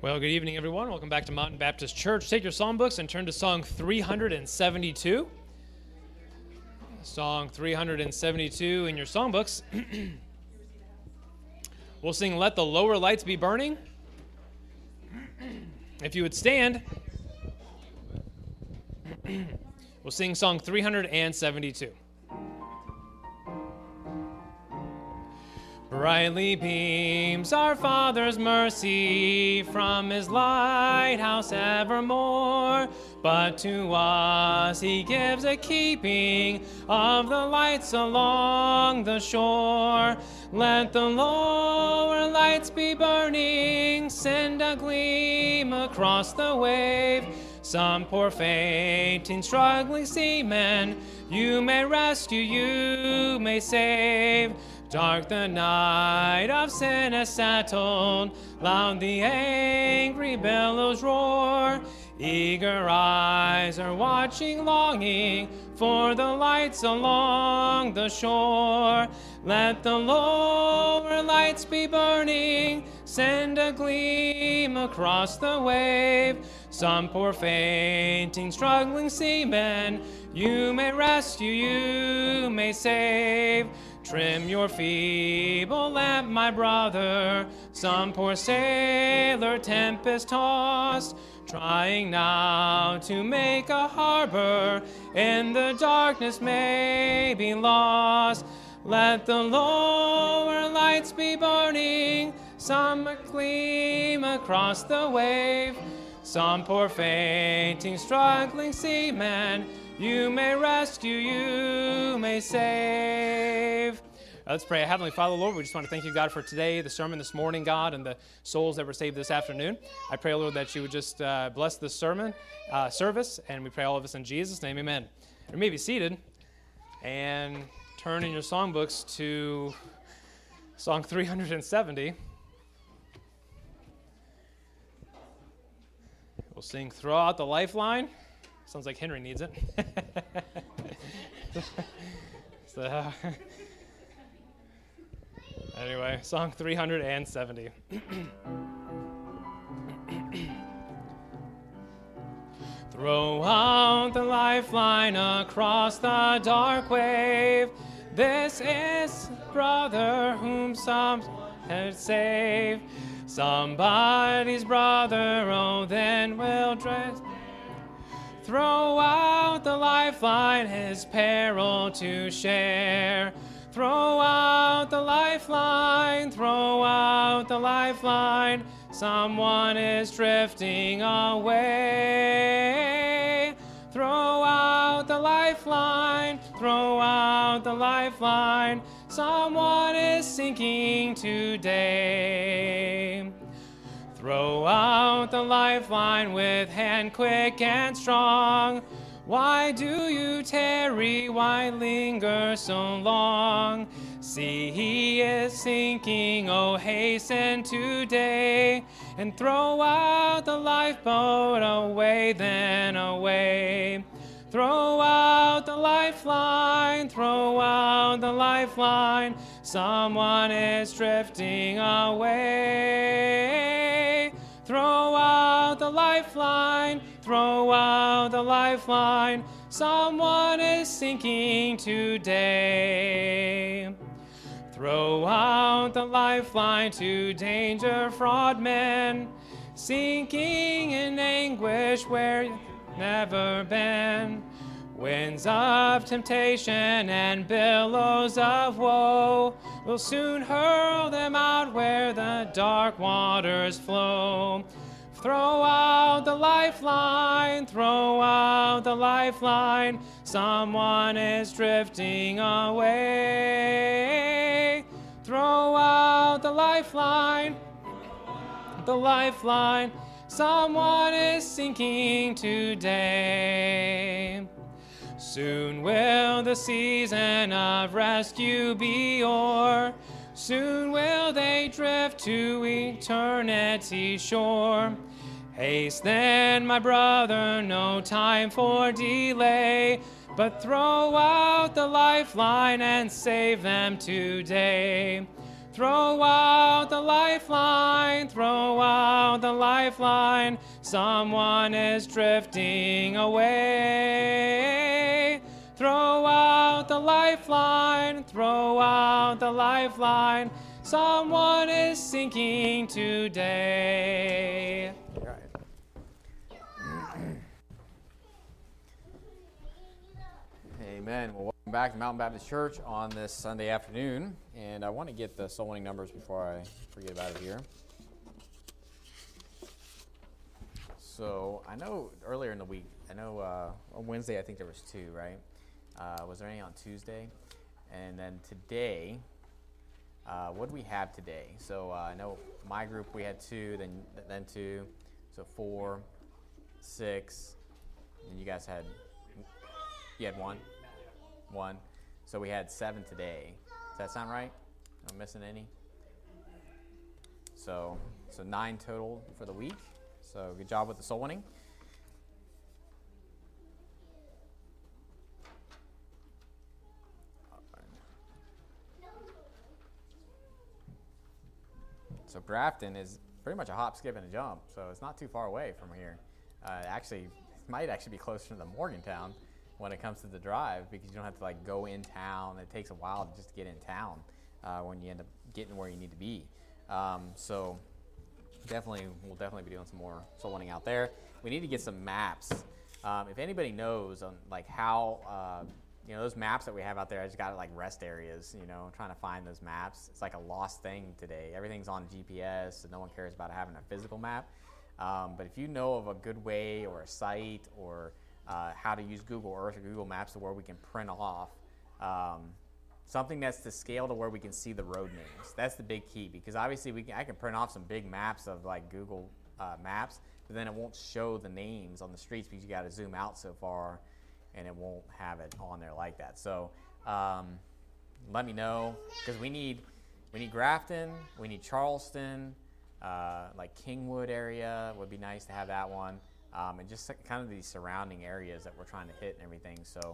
Well, good evening, everyone. Welcome back to Mountain Baptist Church. Take your songbooks and turn to Song 372. Song 372 in your songbooks. We'll sing Let the Lower Lights Be Burning. If you would stand, we'll sing Song 372. Brightly beams our Father's mercy from his lighthouse evermore, but to us he gives a keeping of the lights along the shore. Let the lower lights be burning, send a gleam across the wave. Some poor fainting, struggling seamen, you may rescue, you may save. Dark the night of sin has settled, loud the angry billows roar. Eager eyes are watching, longing for the lights along the shore. Let the lower lights be burning, send a gleam across the wave. Some poor fainting, struggling seamen, you may rescue, you may save. Trim your feeble lamp, my brother, some poor sailor tempest-tossed, trying now to make a harbor, in the darkness may be lost. Let the lower lights be burning, some gleam across the wave. Some poor fainting, struggling seaman, you may rescue, you may save. Let's pray. Heavenly Father, Lord, we just want to thank you, God, for today, the sermon this morning, God, and the souls that were saved this afternoon. I pray, Lord, that you would just bless this sermon service, and we pray all of us in Jesus' name, amen. You may be seated and turn in your songbooks to Song 370. We'll sing Throw Out the Lifeline. Sounds like Henry needs it. Anyway, Song 370. Throw out the lifeline across the dark wave. This is brother whom some had saved. Somebody's brother, oh, then we'll dress. Throw out the lifeline, his peril to share. Throw out the lifeline, throw out the lifeline. Someone is drifting away. Throw out the lifeline, throw out the lifeline. Someone is sinking today. Throw out the lifeline with hand quick and strong. Why do you tarry? Why linger so long? See, he is sinking. Oh, hasten today and throw out the lifeboat. Away, then away. Throw out the lifeline. Throw out the lifeline. Someone is drifting away. Throw out the lifeline, throw out the lifeline. Someone is sinking today. Throw out the lifeline to danger, fraud men, sinking in anguish where you've never been. Winds of temptation and billows of woe will soon hurl them out where the dark waters flow. Throw out the lifeline, throw out the lifeline. Someone is drifting away. Throw out the lifeline, the lifeline. Someone is sinking today. Soon will the season of rescue be o'er. Soon will they drift to eternity's shore. Haste then, my brother, no time for delay, but throw out the lifeline and save them today. Throw out the lifeline, throw out the lifeline. Someone is drifting away. Throw out the lifeline, throw out the lifeline. Someone is sinking today. All right. Amen. Well, welcome back to Mountain Baptist Church on this Sunday afternoon. And I want to get the soul winning numbers before I forget about it here. So I know earlier in the week, on Wednesday I think there was 2, right? Was there any on Tuesday? And then today, what do we have today? So I know my group we had 2, then 2, so 4, 6, and you guys had 1. So we had 7 today. Does that sound right? Am I missing any? So 9 total for the week. So good job with the soul winning. So Grafton is pretty much a hop, skip, and a jump. So it's not too far away from here. It might actually be closer to Morgantown when it comes to the drive, because you don't have to go in town. It takes a while just to get in town when you end up getting where you need to be. So we'll definitely be doing some more soul winning out there. We need to get some maps. If anybody knows on how those maps that we have out there, I just got rest areas. Trying to find those maps. It's like a lost thing today. Everything's on GPS, so no one cares about having a physical map. But if you know of a good way or a site or how to use Google Earth or Google Maps to where we can print off something that's to scale to where we can see the road names. That's the big key, because obviously I can print off some big maps of Google Maps, but then it won't show the names on the streets because you got to zoom out so far, and it won't have it on there like that. So let me know, because we need Grafton, we need Charleston, Kingwood area would be nice to have that one. And just kind of these surrounding areas that we're trying to hit and everything. So,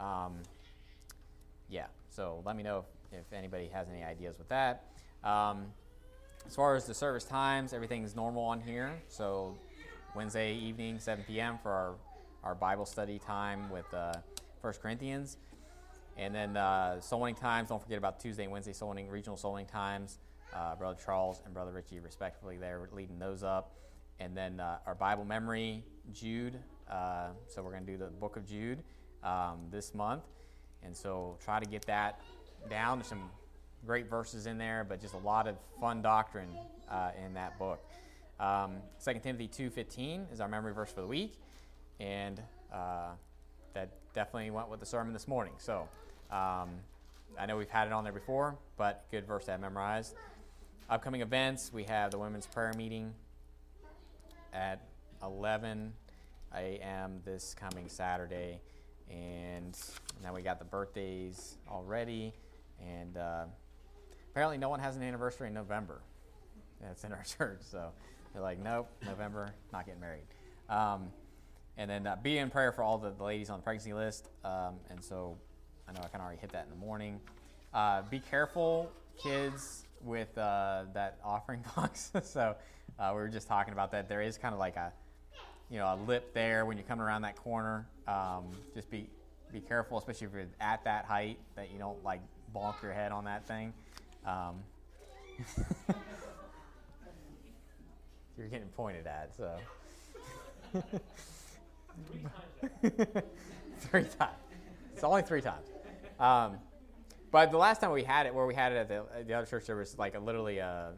so let me know if anybody has any ideas with that. As far as the service times, everything's normal on here. So Wednesday evening, 7 p.m. for our Bible study time with 1 Corinthians. And then soul winning times, don't forget about Tuesday and Wednesday soul winning, regional soul winning times. Brother Charles and Brother Richie, respectively, they're leading those up. And then our Bible memory, Jude. So we're going to do the book of Jude this month. And so try to get that down. There's some great verses in there, but just a lot of fun doctrine in that book. 2 Timothy 2:15 is our memory verse for the week. And that definitely went with the sermon this morning. So I know we've had it on there before, but good verse to have memorized. Upcoming events, we have the women's prayer meeting at 11 a.m. this coming Saturday, and then we got the birthdays already, and apparently no one has an anniversary in November. That's in our church, so they're like, nope, November, not getting married. And then be in prayer for all the ladies on the pregnancy list, and so I know I kind of already hit that in the morning. Be careful, kids, with that offering box. So we were just talking about that. There is kind of like a lip there when you're coming around that corner. Just be careful, especially if you're at that height, that you don't bonk your head on that thing. You're getting pointed at, so. 3 times. It's only 3 times. But the last time we had it, where we had it at the other church, there was literally a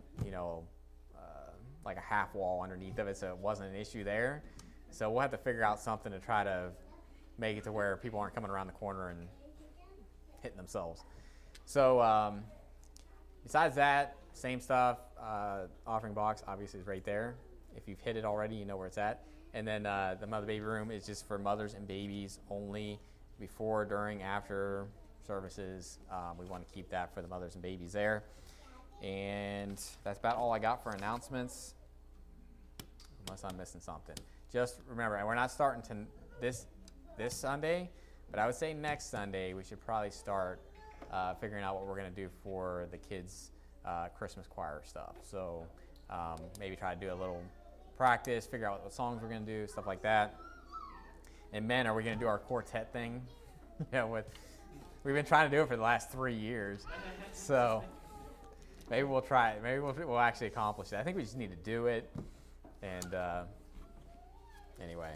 half wall underneath of it, so it wasn't an issue there. So we'll have to figure out something to try to make it to where people aren't coming around the corner and hitting themselves. So besides that, same stuff. Offering box obviously is right there. If you've hit it already, you know where it's at. And then the mother baby room is just for mothers and babies only, before, during, after services. We want to keep that for the mothers and babies there. And that's about all I got for announcements, unless I'm missing something. Just remember, and we're not starting to this Sunday, but I would say next Sunday we should probably start figuring out what we're going to do for the kids' Christmas choir stuff. So maybe try to do a little practice, figure out what songs we're going to do, stuff like that. And men, are we going to do our quartet thing? We've been trying to do it for the last 3 years. So maybe we'll try it. Maybe we'll actually accomplish it. I think we just need to do it. And anyway.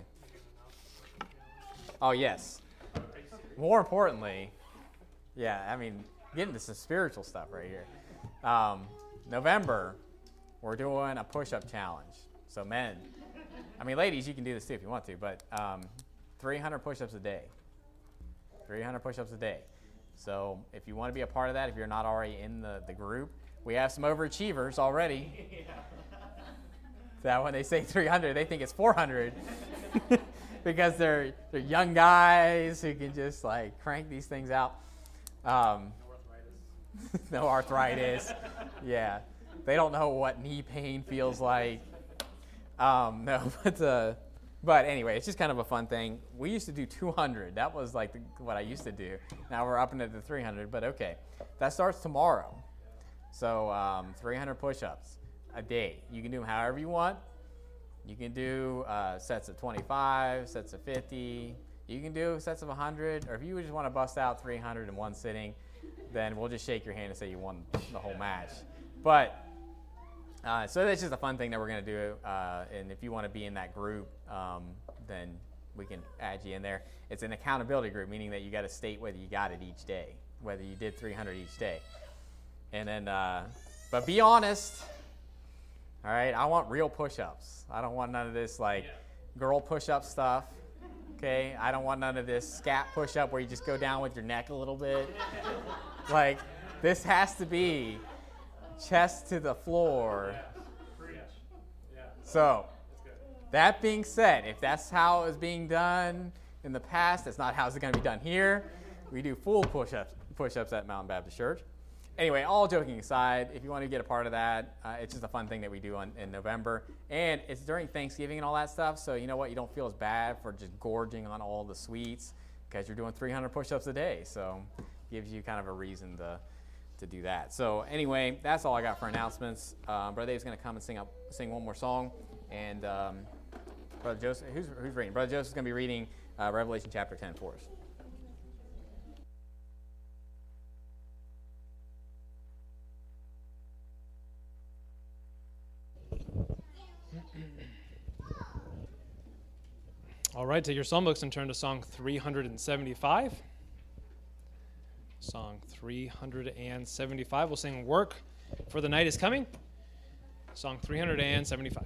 Oh, yes. More importantly, getting into some spiritual stuff right here. November, we're doing a push-up challenge. So men, ladies, you can do this too if you want to, but 300 push-ups a day. 300 push-ups a day. So if you want to be a part of that, if you're not already in the group, we have some overachievers already. That when they say 300, they think it's 400 because they're young guys who can just like crank these things out. No arthritis. Yeah. They don't know what knee pain feels like. But anyway, it's just kind of a fun thing. We used to do 200. That was like what I used to do. Now we're upping it to 300, but okay. That starts tomorrow. So 300 push-ups a day. You can do them however you want. You can do sets of 25, sets of 50. You can do sets of 100. Or if you just want to bust out 300 in one sitting, then we'll just shake your hand and say you won the whole match. But so that's just a fun thing that we're going to do. And if you want to be in that group, then we can add you in there. It's an accountability group, meaning that you got to state whether you got it each day, whether you did 300 each day. And then, but be honest. All right, I want real push-ups. I don't want none of this like girl push-up stuff. Okay, I don't want none of this scat push-up where you just go down with your neck a little bit. Like, this has to be chest to the floor. So, that being said, if that's how it was being done in the past, that's not how it's going to be done here. We do full push-ups at Mountain Baptist Church. Anyway, all joking aside, if you want to get a part of that, it's just a fun thing that we do in November. And it's during Thanksgiving and all that stuff, so you know what? You don't feel as bad for just gorging on all the sweets because you're doing 300 push-ups a day. So it gives you kind of a reason to do that. So anyway, that's all I got for announcements. Brother Dave's going to come and sing one more song. And Brother Joseph, who's reading? Brother Joseph's going to be reading Revelation chapter 10 for us. All right, take your songbooks and turn to Song 375. Song 375. We'll sing Work for the Night is Coming. Song 375.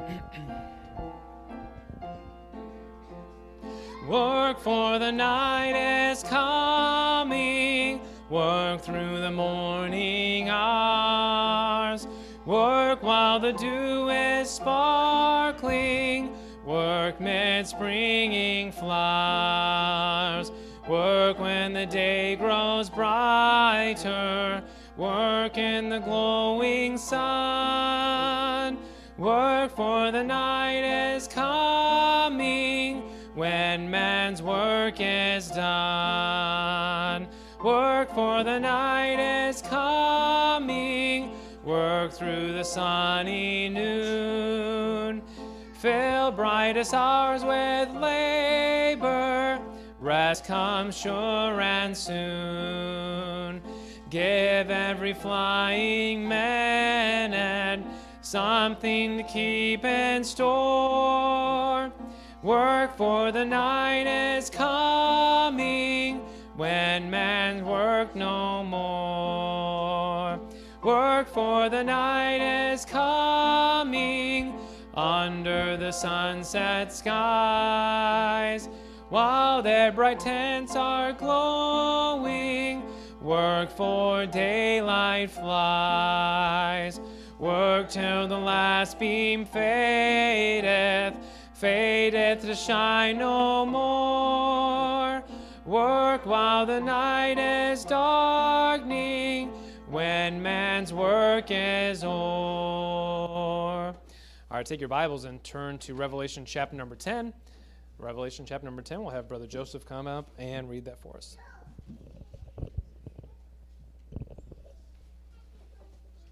Work for the night is coming. Work through the morning hours. Work while the dew is sparkling. Work mid springing flowers. Work when the day grows brighter. Work in the glowing sun. Work for the night is coming when man's work is done. Work for the night is coming. Work through the sunny noon. Fill brightest hours with labor. Rest comes sure and soon. Give every flying minute something to keep in store. Work for the night is coming when man's work no more. Work for the night is coming under the sunset skies, while their bright tents are glowing. Work for daylight flies. Work till the last beam fadeth to shine no more. Work while the night is darkening, when man's work is o'er. All right, take your Bibles and turn to Revelation chapter number 10. Revelation chapter number 10. We'll have Brother Joseph come up and read that for us.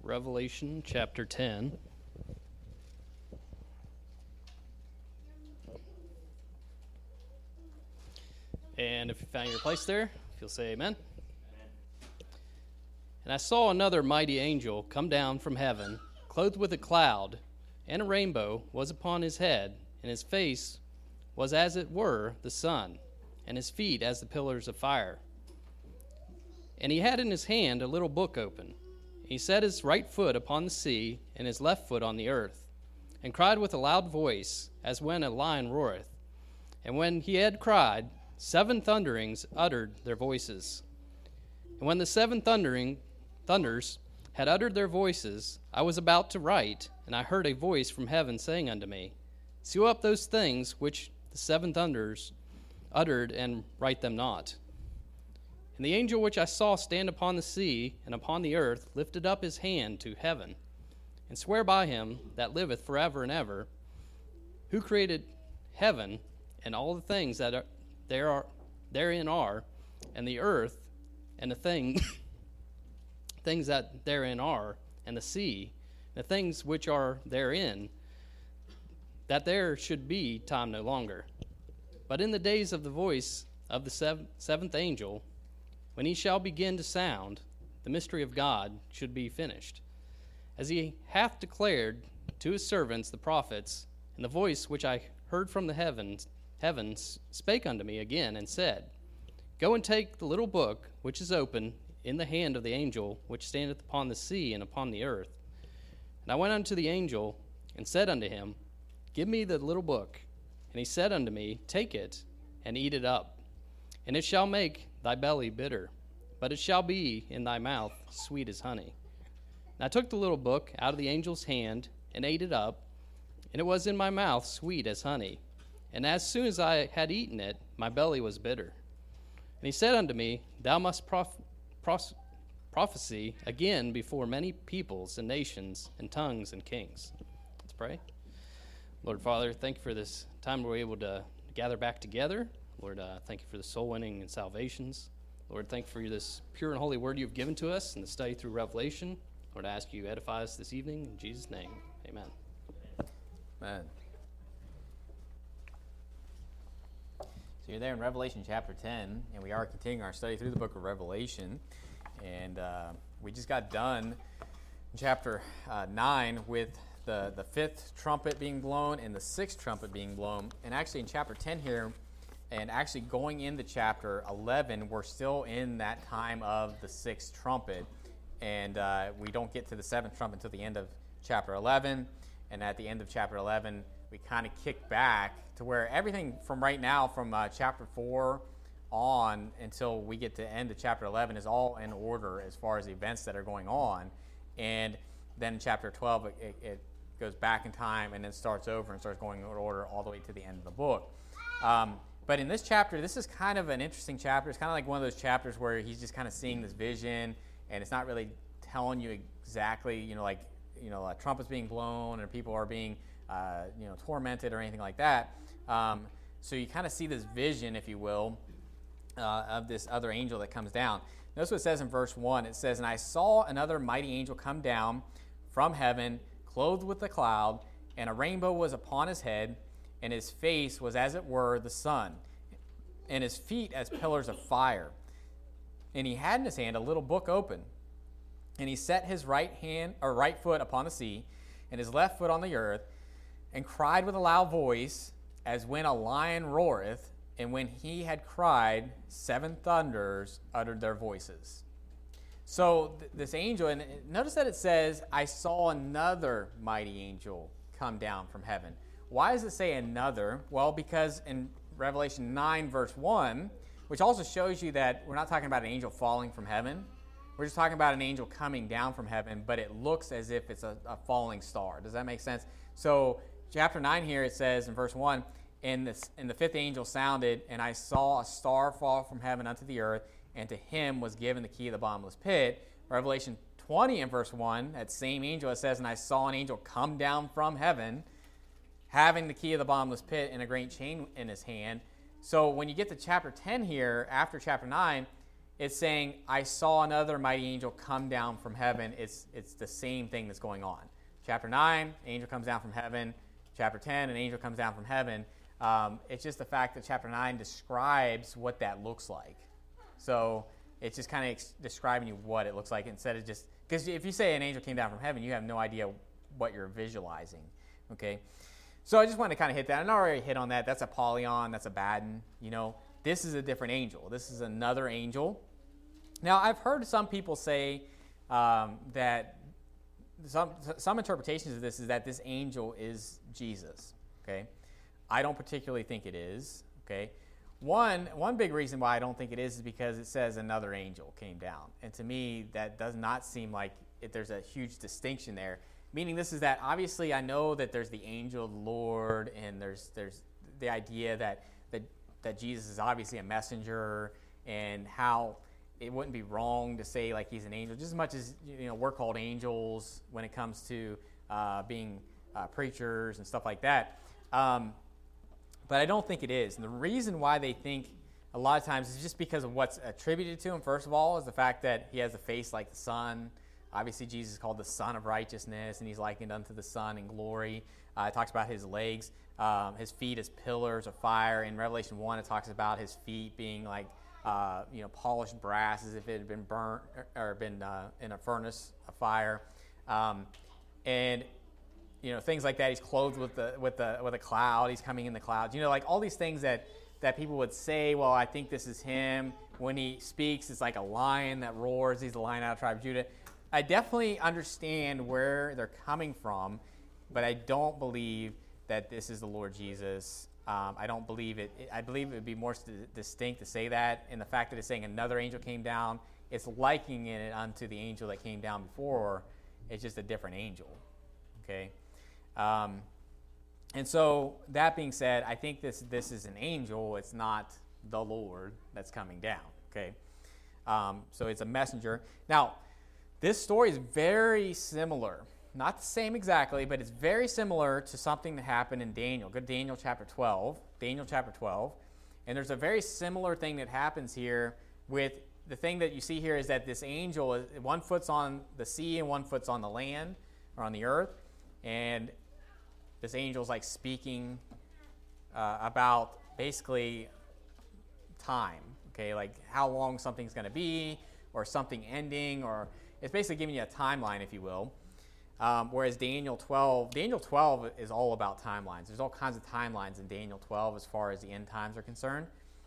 Revelation chapter 10. And if you found your place there, if you'll say amen. And I saw another mighty angel come down from heaven, clothed with a cloud, and a rainbow was upon his head, and his face was as it were the sun, and his feet as the pillars of fire. And he had in his hand a little book open. He set his right foot upon the sea, and his left foot on the earth, and cried with a loud voice, as when a lion roareth. And when he had cried, 7 thunderings uttered their voices. And when the 7 thunders had uttered their voices, I was about to write, and I heard a voice from heaven saying unto me, Seal up those things which the 7 thunders uttered, and write them not. And the angel which I saw stand upon the sea and upon the earth lifted up his hand to heaven, and sware by him that liveth forever and ever, who created heaven and all the things that therein are, and the earth and the things that therein are, and the sea, the things which are therein, that there should be time no longer. But in the days of the voice of the seventh angel, when he shall begin to sound, the mystery of God should be finished, as he hath declared to his servants the prophets. And the voice which I heard from the heavens spake unto me again, and said, Go and take the little book which is open in the hand of the angel which standeth upon the sea and upon the earth. And I went unto the angel, and said unto him, Give me the little book. And he said unto me, Take it, and eat it up, and it shall make thy belly bitter, but it shall be in thy mouth sweet as honey. And I took the little book out of the angel's hand, and ate it up, and it was in my mouth sweet as honey. And as soon as I had eaten it, my belly was bitter. And he said unto me, Thou must prophesy again before many peoples and nations and tongues and kings. Let's pray. Lord Father, thank you for this time we're able to gather back together. Lord, thank you for the soul winning and salvations. Lord, thank you for this pure and holy word you've given to us in the study through Revelation. Lord, I ask you to edify us this evening. In Jesus' name, amen. Amen. So you're there in Revelation chapter 10, and we are continuing our study through the book of Revelation. And we just got done in chapter 9 with the 5th trumpet being blown and the 6th trumpet being blown. And actually in chapter 10 here, and actually going into chapter 11, we're still in that time of the 6th trumpet. And we don't get to the 7th trumpet until the end of chapter 11. And at the end of chapter 11, we kind of kick back to where everything from right now, from chapter 4 on until we get to end of chapter 11, is all in order as far as the events that are going on. And then in chapter 12, it goes back in time and then starts over and starts going in order all the way to the end of the book. But in this chapter, this is kind of an interesting chapter. It's kind of like one of those chapters where he's just kind of seeing this vision, and it's not really telling you exactly, a trumpet's being blown or people are being, tormented or anything like that. So you kind of see this vision, if you will, of this other angel that comes down. Notice what it says in verse 1. It says, And I saw another mighty angel come down from heaven, clothed with a cloud, and a rainbow was upon his head, and his face was as it were the sun, and his feet as pillars of fire. And he had in his hand a little book open, and he set his right foot upon the sea, and his left foot on the earth, and cried with a loud voice, as when a lion roareth, and when he had cried, 7 thunders uttered their voices. So this angel, and notice that it says, I saw another mighty angel come down from heaven. Why does it say another? Well, because in Revelation 9, verse 1, which also shows you that we're not talking about an angel falling from heaven. We're just talking about an angel coming down from heaven, but it looks as if it's a falling star. Does that make sense? So chapter 9 here, it says in verse 1, And the 5th angel sounded, and I saw a star fall from heaven unto the earth, and to him was given the key of the bottomless pit. Revelation 20 in verse 1, that same angel, it says, And I saw an angel come down from heaven, having the key of the bottomless pit and a great chain in his hand. So when you get to chapter 10 here, after chapter 9, it's saying, I saw another mighty angel come down from heaven. It's the same thing that's going on. Chapter 9, angel comes down from heaven. Chapter 10, an angel comes down from heaven. It's just the fact that chapter 9 describes what that looks like. So it's just kind of describing you what it looks like instead of just, because if you say an angel came down from heaven, you have no idea what you're visualizing. Okay? So I just want to kind of hit that. And I already hit on that. That's Apollyon. That's Abaddon. This is a different angel. This is another angel. Now, I've heard some people say that some interpretations of this is that this angel is Jesus. Okay? I don't particularly think it is. Okay? One big reason why I don't think it is because it says another angel came down. And to me, that does not seem like there's a huge distinction there. Meaning this is that obviously I know that there's the angel of the Lord, and there's the idea that Jesus is obviously a messenger, and how it wouldn't be wrong to say like he's an angel, just as much as we're called angels when it comes to being preachers and stuff like that. But I don't think it is. And the reason why they think a lot of times is just because of what's attributed to him, first of all, is the fact that he has a face like the sun. Obviously, Jesus is called the Son of Righteousness, and he's likened unto the sun in glory. It talks about his legs, his feet as pillars of fire. In Revelation 1, it talks about his feet being like, polished brass as if it had been burnt or been in a furnace of fire. And things like that. He's clothed with a cloud. He's coming in the clouds. Like all these things that people would say, well, I think this is him. When he speaks, it's like a lion that roars. He's the Lion out of the tribe of Judah. I definitely understand where they're coming from, but I don't believe that this is the Lord Jesus. I don't believe it. I believe it would be more distinct to say that. And the fact that it's saying another angel came down, it's likening it unto the angel that came down before. It's just a different angel. Okay? And so that being said, I think this is an angel. It's not the Lord that's coming down. Okay? So it's a messenger. Now, this story is very similar. Not the same exactly, but it's very similar to something that happened in Daniel. Go to Daniel chapter 12. Daniel chapter 12. And there's a very similar thing that happens here with the thing that you see here is that this angel, one foot's on the sea and one foot's on the land or on the earth. And this angel's like speaking about basically time. Okay, like how long something's going to be or something ending, or it's basically giving you a timeline, if you will. Whereas Daniel 12 is all about timelines. There's all kinds of timelines in Daniel 12 as far as the end times are concerned.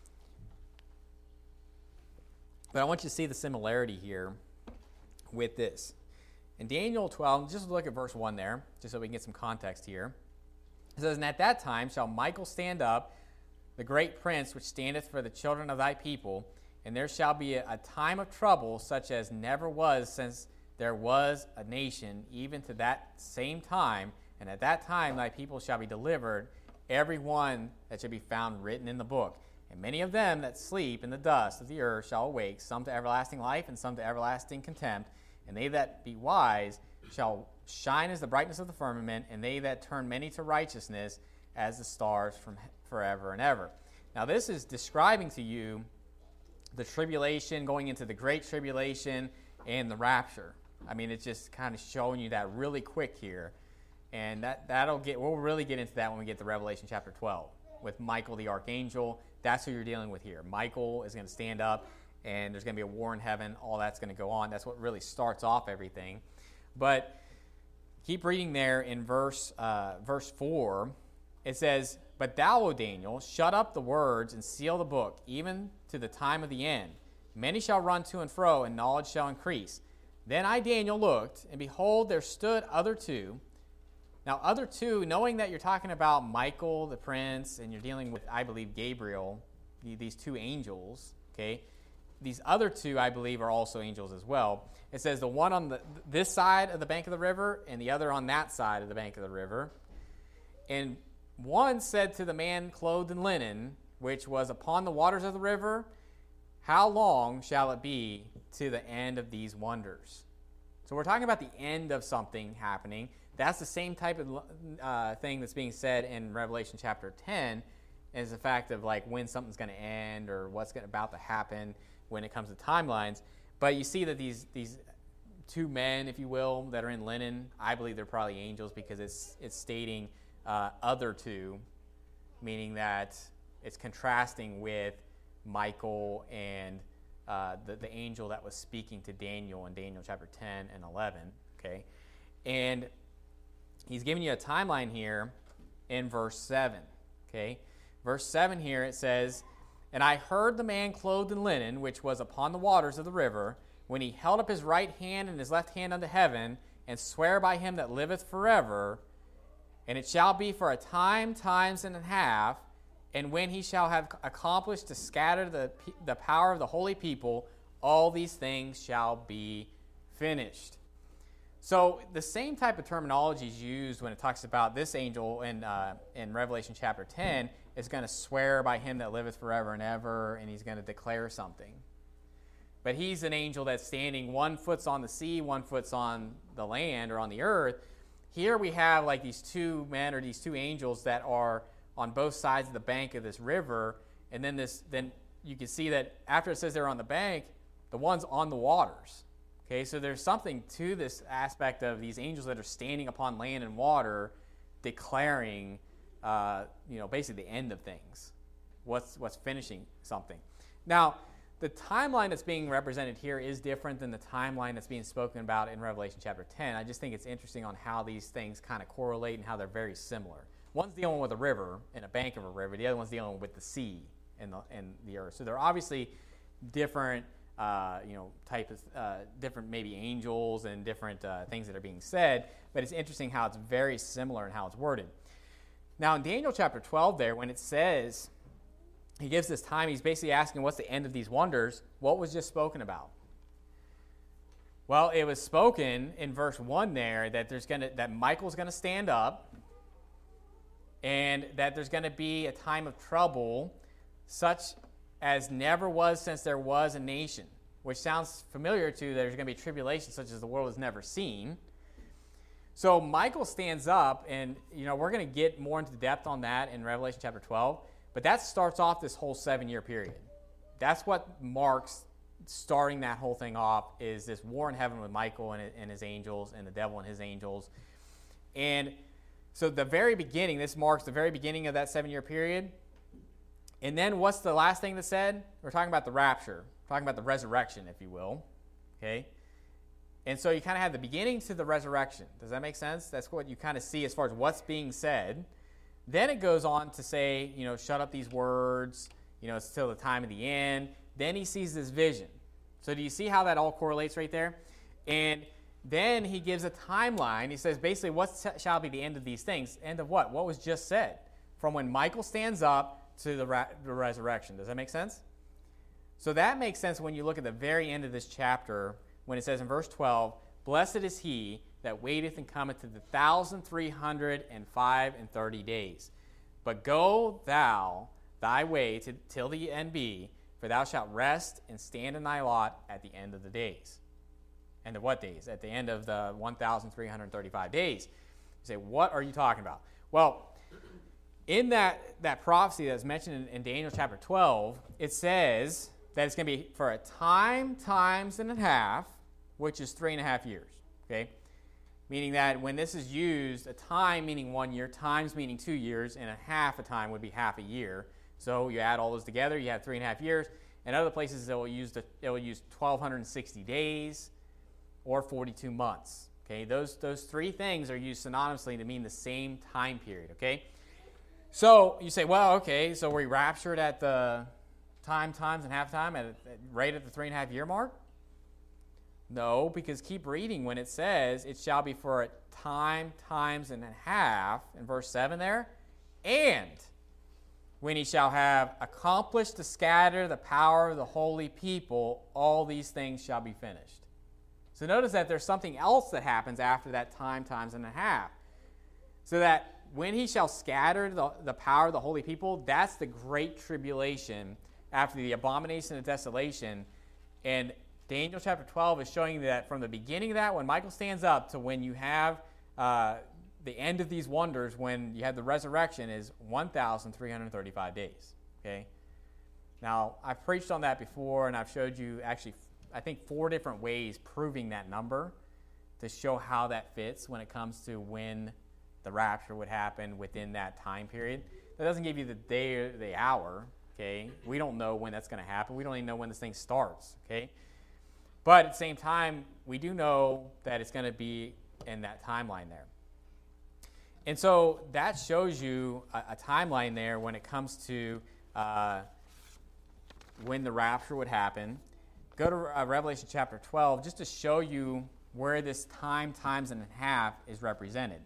But I want you to see the similarity here with this. In Daniel 12, just look at verse 1 there, just so we can get some context here. It says, "And at that time shall Michael stand up, the great prince which standeth for the children of thy people, and there shall be a time of trouble such as never was since there was a nation, even to that same time. And at that time thy people shall be delivered, every one that shall be found written in the book. And many of them that sleep in the dust of the earth shall awake, some to everlasting life and some to everlasting contempt. And they that be wise shall shine as the brightness of the firmament, and they that turn many to righteousness as the stars from forever and ever." Now this is describing to you the tribulation, going into the great tribulation and the rapture. I mean, it's just kind of showing you that really quick here. And we'll really get into that when we get to Revelation chapter 12 with Michael the archangel. That's who you're dealing with here. Michael is going to stand up, and there's going to be a war in heaven. All that's going to go on. That's what really starts off everything. But keep reading there in verse 4. It says, "But thou, O Daniel, shut up the words and seal the book, even to the time of the end. Many shall run to and fro, and knowledge shall increase. Then I, Daniel, looked, and behold, there stood other two." Now, other two, knowing that you're talking about Michael, the prince, and you're dealing with, I believe, Gabriel, these two angels, okay? These other two, I believe, are also angels as well. It says the one on this side of the bank of the river and the other on that side of the bank of the river. And one said to the man clothed in linen, which was upon the waters of the river, "How long shall it be to the end of these wonders?" So we're talking about the end of something happening. That's the same type of thing that's being said in Revelation chapter 10, is the fact of like when something's going to end or what's about to happen. when it comes to timelines. But you see that these two men, if you will, that are in linen, I believe they're probably angels because it's stating other two, meaning that it's contrasting with Michael and the angel that was speaking to Daniel in Daniel chapter 10 and 11. Okay, and he's giving you a timeline here in verse 7. Okay, verse 7 here it says, "And I heard the man clothed in linen, which was upon the waters of the river, when he held up his right hand and his left hand unto heaven, and swear by him that liveth forever, and it shall be for a time, times and a half, and when he shall have accomplished to scatter the power of the holy people, all these things shall be finished." So the same type of terminology is used when it talks about this angel in Revelation chapter 10 is going to swear by him that liveth forever and ever, and he's going to declare something. But he's an angel that's standing, one foot's on the sea, one foot's on the land or on the earth. Here we have like these two men or these two angels that are on both sides of the bank of this river, and then you can see that after it says they're on the bank, the one's on the waters. Okay, so there's something to this aspect of these angels that are standing upon land and water, declaring, basically the end of things, what's finishing something. Now, the timeline that's being represented here is different than the timeline that's being spoken about in Revelation chapter 10. I just think it's interesting on how these things kind of correlate and how they're very similar. One's dealing with a river and a bank of a river. The other one's dealing with the sea and the earth. So they're obviously different, type of different maybe angels and different things that are being said. But it's interesting how it's very similar in how it's worded. Now in Daniel chapter 12 there, when it says, he gives this time, he's basically asking what's the end of these wonders. What was just spoken about? Well, it was spoken in verse 1 there that Michael's going to stand up and that there's going to be a time of trouble such as never was since there was a nation, which sounds familiar to there's going to be tribulation such as the world has never seen. So Michael stands up, and we're going to get more into depth on that in Revelation chapter 12. But that starts off this whole 7-year period. That's what marks starting that whole thing off, is this war in heaven with Michael and his angels and the devil and his angels. And so the very beginning, this marks the very beginning of that 7-year period. And then what's the last thing that's said? We're talking about the rapture. We're talking about the resurrection, if you will. Okay? And so you kind of have the beginning to the resurrection. Does that make sense? That's what you kind of see as far as what's being said. Then it goes on to say, shut up these words, it's till the time of the end. Then he sees this vision. So do you see how that all correlates right there? And then he gives a timeline. He says basically what shall be the end of these things? End of what? What was just said? From when Michael stands up to the resurrection. Does that make sense? So that makes sense when you look at the very end of this chapter when it says in verse 12, "Blessed is he that waiteth and cometh to the 1,330 days. But go thou thy way till the end be, for thou shalt rest and stand in thy lot at the end of the days." End of what days? At the end of the 1,335 days. You say, what are you talking about? Well, in that prophecy that's mentioned in Daniel chapter 12, it says that it's going to be for a time, times and a half, which is 3.5 years. Okay? Meaning that when this is used, a time meaning 1 year, times meaning 2 years, and a half a time would be half a year. So you add all those together, you have 3.5 years. In other places, it will use 1,260 days or 42 months. Okay, those three things are used synonymously to mean the same time period. Okay, so you say, well, okay, so were we raptured at the times, and half time right at the 3.5 year mark? No, because keep reading when it says, "It shall be for a time, times and a half," in verse 7 there, "and when he shall have accomplished to scatter the power of the holy people, all these things shall be finished." So notice that there's something else that happens after that time, times and a half. So that when he shall scatter the power of the holy people, that's the great tribulation after the abomination of desolation. And Daniel chapter 12 is showing that from the beginning of that, when Michael stands up, to when you have the end of these wonders, when you have the resurrection, is 1,335 days. Okay. Now, I've preached on that before, and I've showed you actually, I think, 4 different ways proving that number to show how that fits when it comes to when the rapture would happen within that time period. That doesn't give you the day or the hour, okay? We don't know when that's going to happen. We don't even know when this thing starts, okay? But at the same time, we do know that it's going to be in that timeline there. And so that shows you a timeline there when it comes to when the rapture would happen. Go to Revelation chapter 12 just to show you where this times and a half is represented.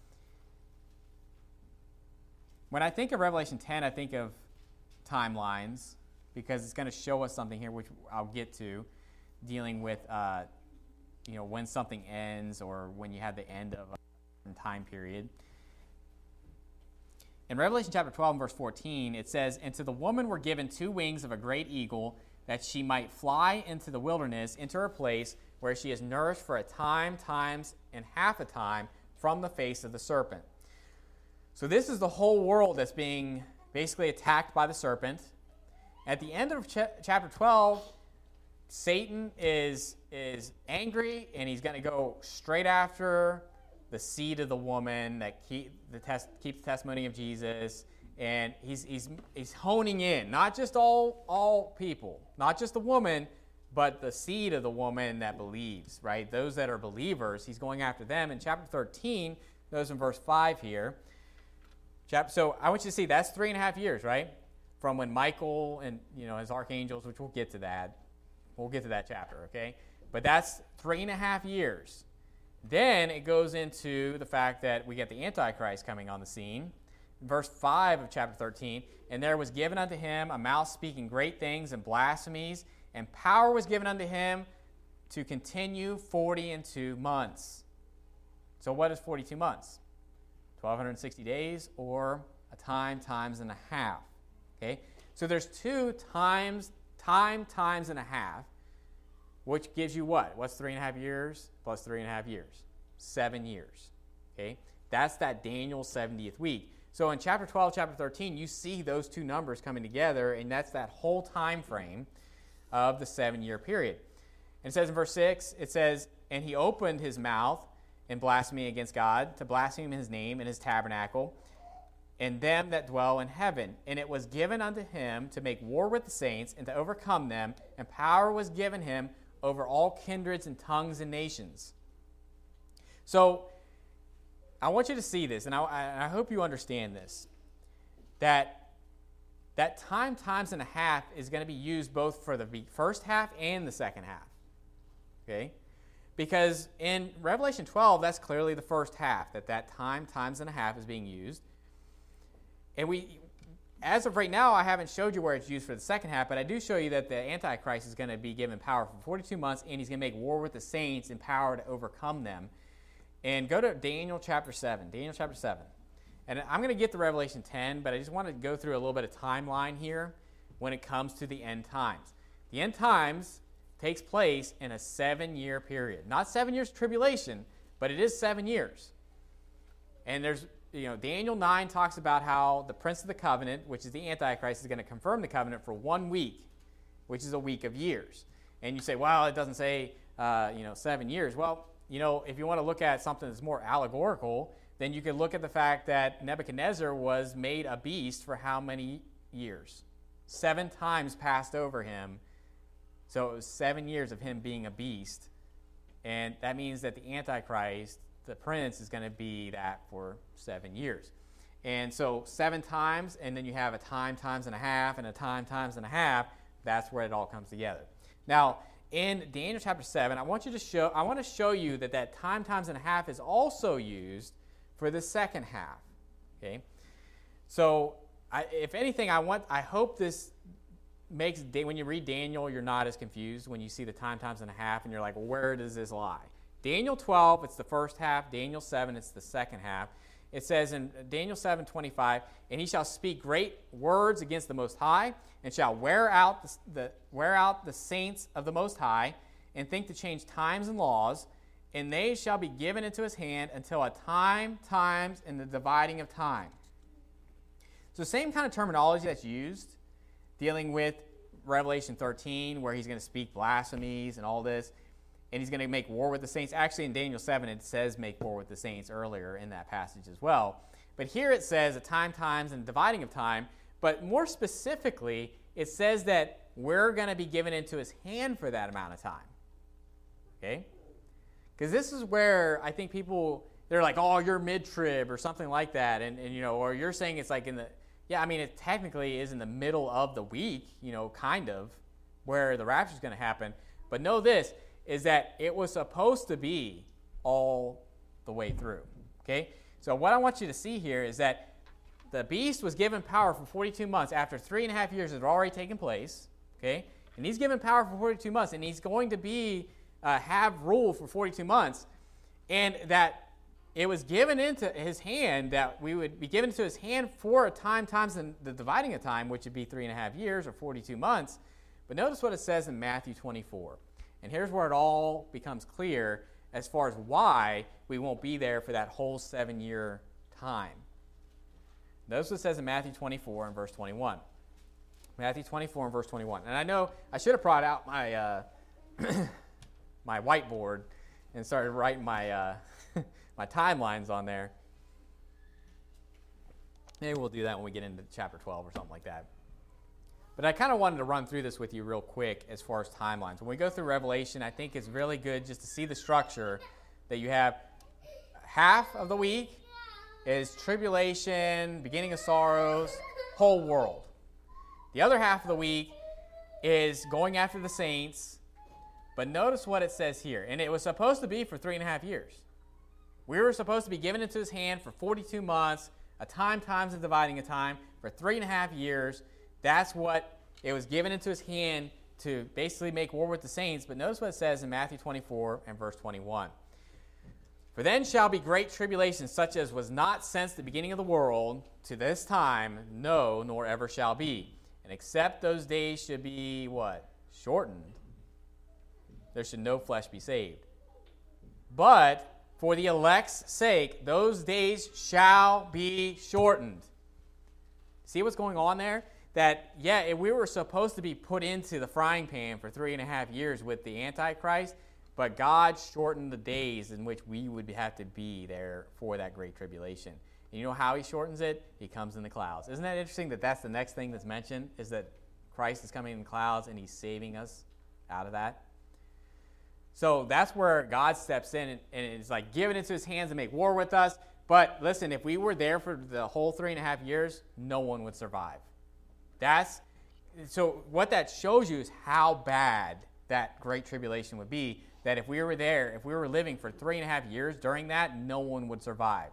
When I think of Revelation 10, I think of timelines because it's going to show us something here, which I'll get to, dealing with when something ends or when you have the end of a time period. In Revelation chapter 12 and verse 14, it says, "And to the woman were given 2 wings of a great eagle, that she might fly into the wilderness, into her place, where she is nourished for a time, times, and half a time from the face of the serpent." So this is the whole world that's being basically attacked by the serpent. At the end of chapter 12, Satan is angry, and he's going to go straight after the seed of the woman that keeps the testimony of Jesus, and he's honing in, not just all people, not just the woman, but the seed of the woman that believes, right? Those that are believers, he's going after them. In chapter 13, notice in verse 5 here. So I want you to see that's 3.5 years, right? From when Michael and his archangels, which we'll get to that. We'll get to that chapter, okay? But that's 3.5 years. Then it goes into the fact that we get the Antichrist coming on the scene. Verse 5 of chapter 13, "And there was given unto him a mouth speaking great things and blasphemies, and power was given unto him to continue 42 months. So what is 42 months? 1,260 days, or a times and a half. Okay? So there's 2 times and a half, which gives you what? What's 3.5 years plus 3.5 years? 7 years. Okay? That's that Daniel 70th week. So in chapter 12, chapter 13, you see those 2 numbers coming together, and that's that whole time frame of the 7-year period. And it says in verse 6, it says, "And he opened his mouth in blasphemy against God, to blaspheme his name and his tabernacle, and them that dwell in heaven. And it was given unto him to make war with the saints, and to overcome them, and power was given him over all kindreds and tongues and nations." So I want you to see this, and I hope you understand this, that times and a half is going to be used both for the first half and the second half. Okay? Because in Revelation 12, that's clearly the first half, that times and a half is being used. And as of right now, I haven't showed you where it's used for the second half, but I do show you that the Antichrist is going to be given power for 42 months, and he's going to make war with the saints and power to overcome them. And go to Daniel chapter 7. Daniel chapter 7. And I'm going to get to Revelation 10, but I just want to go through a little bit of timeline here when it comes to the end times. The end times takes place in a 7-year period. Not 7 years of tribulation, but it is 7 years. And there's, Daniel 9 talks about how the prince of the covenant, which is the Antichrist, is going to confirm the covenant for 1 week, which is a week of years. And you say, well, it doesn't say, 7 years. Well, if you want to look at something that's more allegorical, then you could look at the fact that Nebuchadnezzar was made a beast for how many years? 7 times passed over him. So it was 7 years of him being a beast. And that means that the Antichrist, the prince, is going to be that for 7 years. And so 7 times, and then you have a times and a half, and a times and a half. That's where it all comes together. Now, in Daniel chapter 7, I want to show you that times and a half is also used for the second half. Okay? So, if anything, I hope this makes, when you read Daniel, you're not as confused when you see the times and a half, and you're like, well, where does this lie? Daniel 12, it's the first half. Daniel 7, it's the second half. It says in Daniel 7:25, "And he shall speak great words against the Most High, and shall wear out the saints of the Most High, and think to change times and laws, and they shall be given into his hand until a times, and the dividing of time." So same kind of terminology that's used, dealing with Revelation 13 where he's going to speak blasphemies and all this, and he's going to make war with the saints. Actually, in Daniel 7, it says make war with the saints earlier in that passage as well. But here it says a times, and dividing of time. But more specifically, it says that we're going to be given into his hand for that amount of time. Okay? Because this is where I think people, they're like, oh, you're mid-trib or something like that. And or you're saying it's like in the, yeah, I mean, it technically is in the middle of the week, kind of, where the rapture is going to happen. But know this, is that it was supposed to be all the way through. Okay? So what I want you to see here is that the beast was given power for 42 months after 3.5 years had already taken place. Okay? And he's given power for 42 months, and he's going to be have rule for 42 months. And that it was given into his hand, that we would be given into his hand for a time times the dividing of time, which would be 3.5 years or 42 months. But notice what it says in Matthew 24. And here's where it all becomes clear as far as why we won't be there for that whole 7-year time. Notice what it says in Matthew 24 and verse 21. Matthew 24 and verse 21. And I know I should have brought out my my whiteboard and started writing my my timelines on there. Maybe we'll do that when we get into chapter 12 or something like that. But I kind of wanted to run through this with you real quick as far as timelines. When we go through Revelation, I think it's really good just to see the structure that you have. Half of the week is tribulation, beginning of sorrows, whole world. The other half of the week is going after the saints. But notice what it says here. And it was supposed to be for 3.5 years. We were supposed to be given into his hand for 42 months, a time times the dividing of time, for 3.5 years. That's what it was given into his hand to basically make war with the saints. But notice what it says in Matthew 24 and verse 21. For then shall be great tribulation, such as was not since the beginning of the world to this time, no, nor ever shall be. And except those days should be, what? Shortened. There should no flesh be saved. But for the elect's sake, those days shall be shortened. See what's going on there? That, yeah, we were supposed to be put into the frying pan for 3.5 years with the Antichrist, but God shortened the days in which we would have to be there for that great tribulation. And you know how he shortens it? He comes in the clouds. Isn't that interesting that that's the next thing that's mentioned, is that Christ is coming in the clouds and he's saving us out of that? So that's where God steps in and it's like given into his hands to make war with us. But listen, if we were there for the whole 3.5 years, no one would survive. So what that shows you is how bad that great tribulation would be, that if we were there, if we were living for 3.5 years during that, no one would survive.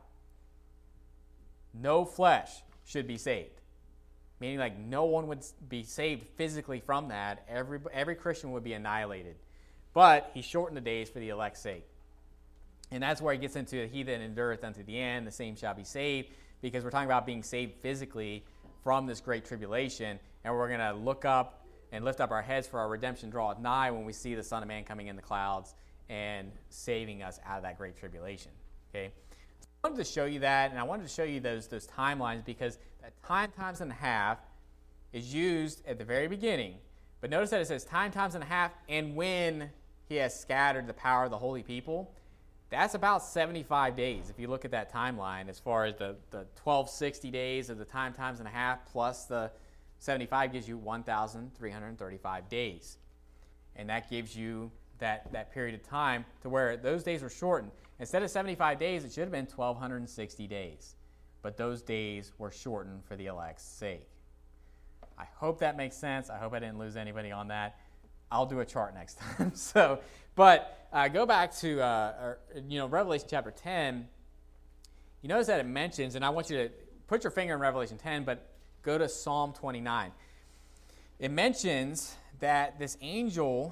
No flesh should be saved. Meaning like no one would be saved physically from that. Every Christian would be annihilated. But he shortened the days for the elect's sake. And that's where he gets into he that endureth unto the end, the same shall be saved, because we're talking about being saved physically from this great tribulation, and we're going to look up and lift up our heads for our redemption draweth nigh when we see the Son of Man coming in the clouds and saving us out of that great tribulation. Okay, so I wanted to show you that, and I wanted to show you those timelines because that times and a half is used at the very beginning. But notice that it says times and a half, and when he has scattered the power of the holy people. That's about 75 days if you look at that timeline, as far as the 1260 days of the times and a half plus the 75 gives you 1,335 days. And that gives you that period of time to where those days were shortened. Instead of 75 days, it should have been 1,260 days. But those days were shortened for the elect's sake. I hope that makes sense. I hope I didn't lose anybody on that. I'll do a chart next time. Go back to Revelation chapter 10. You notice that it mentions, and I want you to put your finger in Revelation 10, but go to Psalm 29. It mentions that this angel,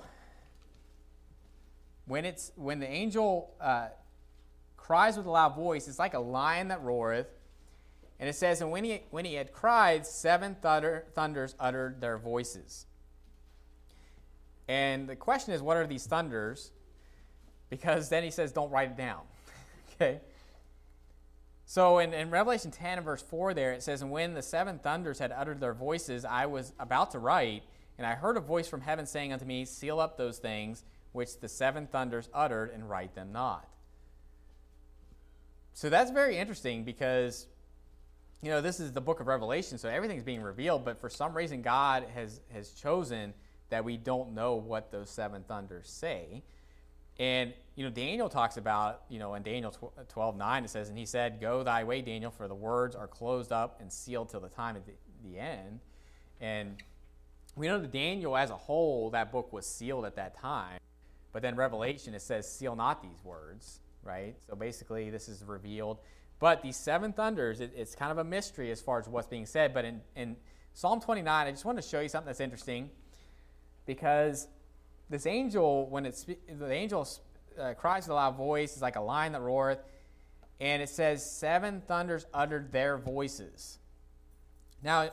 when the angel cries with a loud voice, it's like a lion that roareth. And it says, and when he had cried, 7 thunders uttered their voices. And the question is, what are these thunders? Because then he says, don't write it down. Okay? So in Revelation 10 and verse 4 there, it says, and when the 7 thunders had uttered their voices, I was about to write, And I heard a voice from heaven saying unto me, seal up those things which the seven thunders uttered, and write them not. So that's very interesting because, this is the book of Revelation, so everything's being revealed, but for some reason God has chosen that we don't know what those seven thunders say. And, Daniel talks about, in Daniel 12:9, it says, and he said, go thy way, Daniel, for the words are closed up and sealed till the time of the end. And we know that Daniel as a whole, that book was sealed at that time. But then Revelation, it says, seal not these words, right? So basically this is revealed. But these seven thunders, it's kind of a mystery as far as what's being said. But in Psalm 29, I just wanted to show you something that's interesting. Because this angel, the angel cries with a loud voice, it's like a lion that roareth. And it says, seven thunders uttered their voices. Now,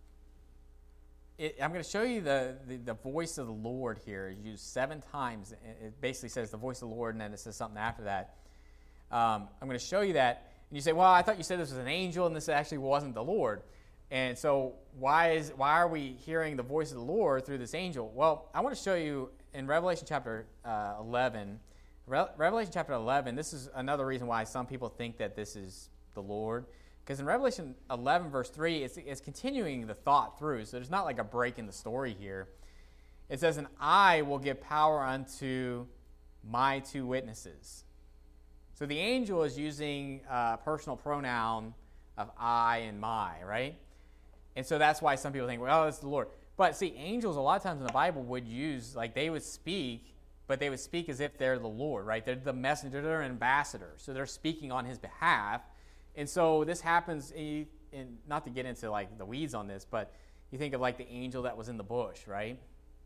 I'm going to show you the voice of the Lord here. It's used 7 times. It basically says the voice of the Lord, and then it says something after that. I'm going to show you that. And you say, well, I thought you said this was an angel, and this actually wasn't the Lord. And so why are we hearing the voice of the Lord through this angel? Well, I want to show you in Revelation chapter 11. Revelation chapter 11, this is another reason why some people think that this is the Lord. Because in Revelation 11, verse 3, it's continuing the thought through. So there's not like a break in the story here. It says, and I will give power unto my 2 witnesses. So the angel is using a personal pronoun of I and my, right? And so that's why some people think, well, it's the Lord. But see, angels a lot of times in the Bible would use, like they would speak, but they would speak as if they're the Lord, right? They're the messenger, they're an ambassador. So they're speaking on his behalf. And so this happens, and not to get into like the weeds on this, but you think of like the angel that was in the bush, right?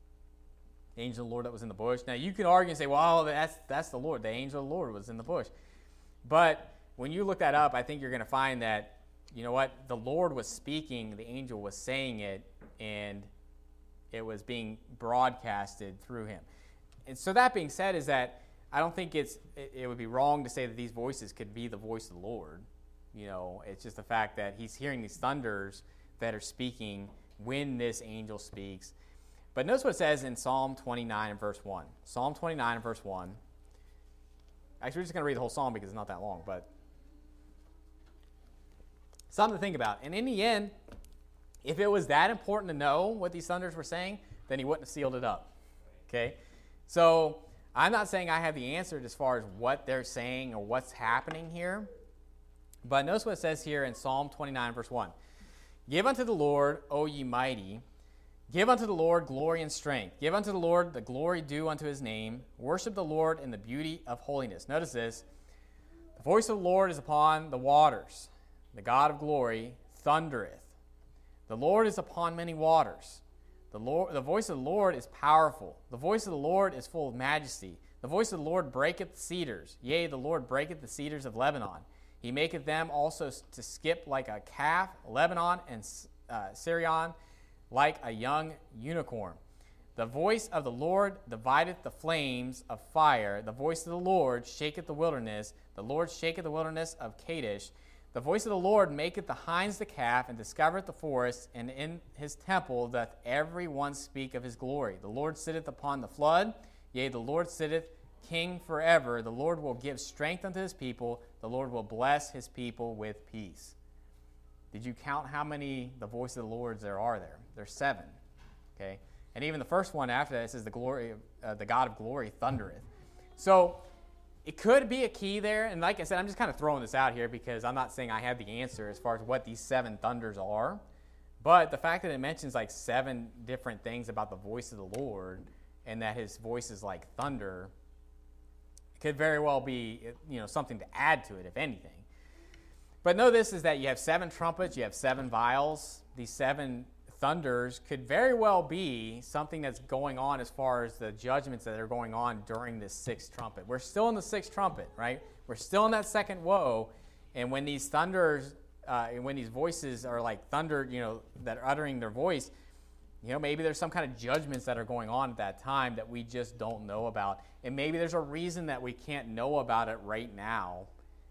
The angel of the Lord that was in the bush. Now you can argue and say, well, that's the Lord. The angel of the Lord was in the bush. But when you look that up, I think you're going to find that, you know what, the Lord was speaking, the angel was saying it, and it was being broadcasted through him. And so that being said is that I don't think it would be wrong to say that these voices could be the voice of the Lord. It's just the fact that he's hearing these thunders that are speaking when this angel speaks. But notice what it says in Psalm 29 and verse 1. Psalm 29 and verse 1. Actually, we're just going to read the whole psalm because it's not that long, but something to think about. And in the end, if it was that important to know what these thunders were saying, then he wouldn't have sealed it up. Okay? So I'm not saying I have the answer as far as what they're saying or what's happening here. But notice what it says here in Psalm 29, verse 1. Give unto the Lord, O ye mighty. Give unto the Lord glory and strength. Give unto the Lord the glory due unto his name. Worship the Lord in the beauty of holiness. Notice this. The voice of the Lord is upon the waters. The God of glory thundereth. The Lord is upon many waters. The voice of the Lord is powerful. The voice of the Lord is full of majesty. The voice of the Lord breaketh the cedars. Yea, the Lord breaketh the cedars of Lebanon. He maketh them also to skip like a calf, Lebanon and Syrian like a young unicorn. The voice of the Lord divideth the flames of fire. The voice of the Lord shaketh the wilderness. The Lord shaketh the wilderness of Kadesh. The voice of the Lord maketh the hinds the calf, and discovereth the forest, and in his temple doth every one speak of his glory. The Lord sitteth upon the flood, yea, the Lord sitteth king forever. The Lord will give strength unto his people. The Lord will bless his people with peace. Did you count how many the voice of the Lord there are there? There's 7. Okay? And even the first one after that, it says the God of glory thundereth. So it could be a key there. And like I said, I'm just kind of throwing this out here because I'm not saying I have the answer as far as what these 7 thunders are. But the fact that it mentions like 7 different things about the voice of the Lord and that his voice is like thunder could very well be, something to add to it, if anything. But know this is that you have 7 trumpets, you have 7 vials. These 7 thunders could very well be something that's going on as far as the judgments that are going on during this 6th trumpet. We're still in the 6th trumpet, right? We're still in that second woe. And when these thunders, when these voices are like thunder, that are uttering their voice, maybe there's some kind of judgments that are going on at that time that we just don't know about. And maybe there's a reason that we can't know about it right now,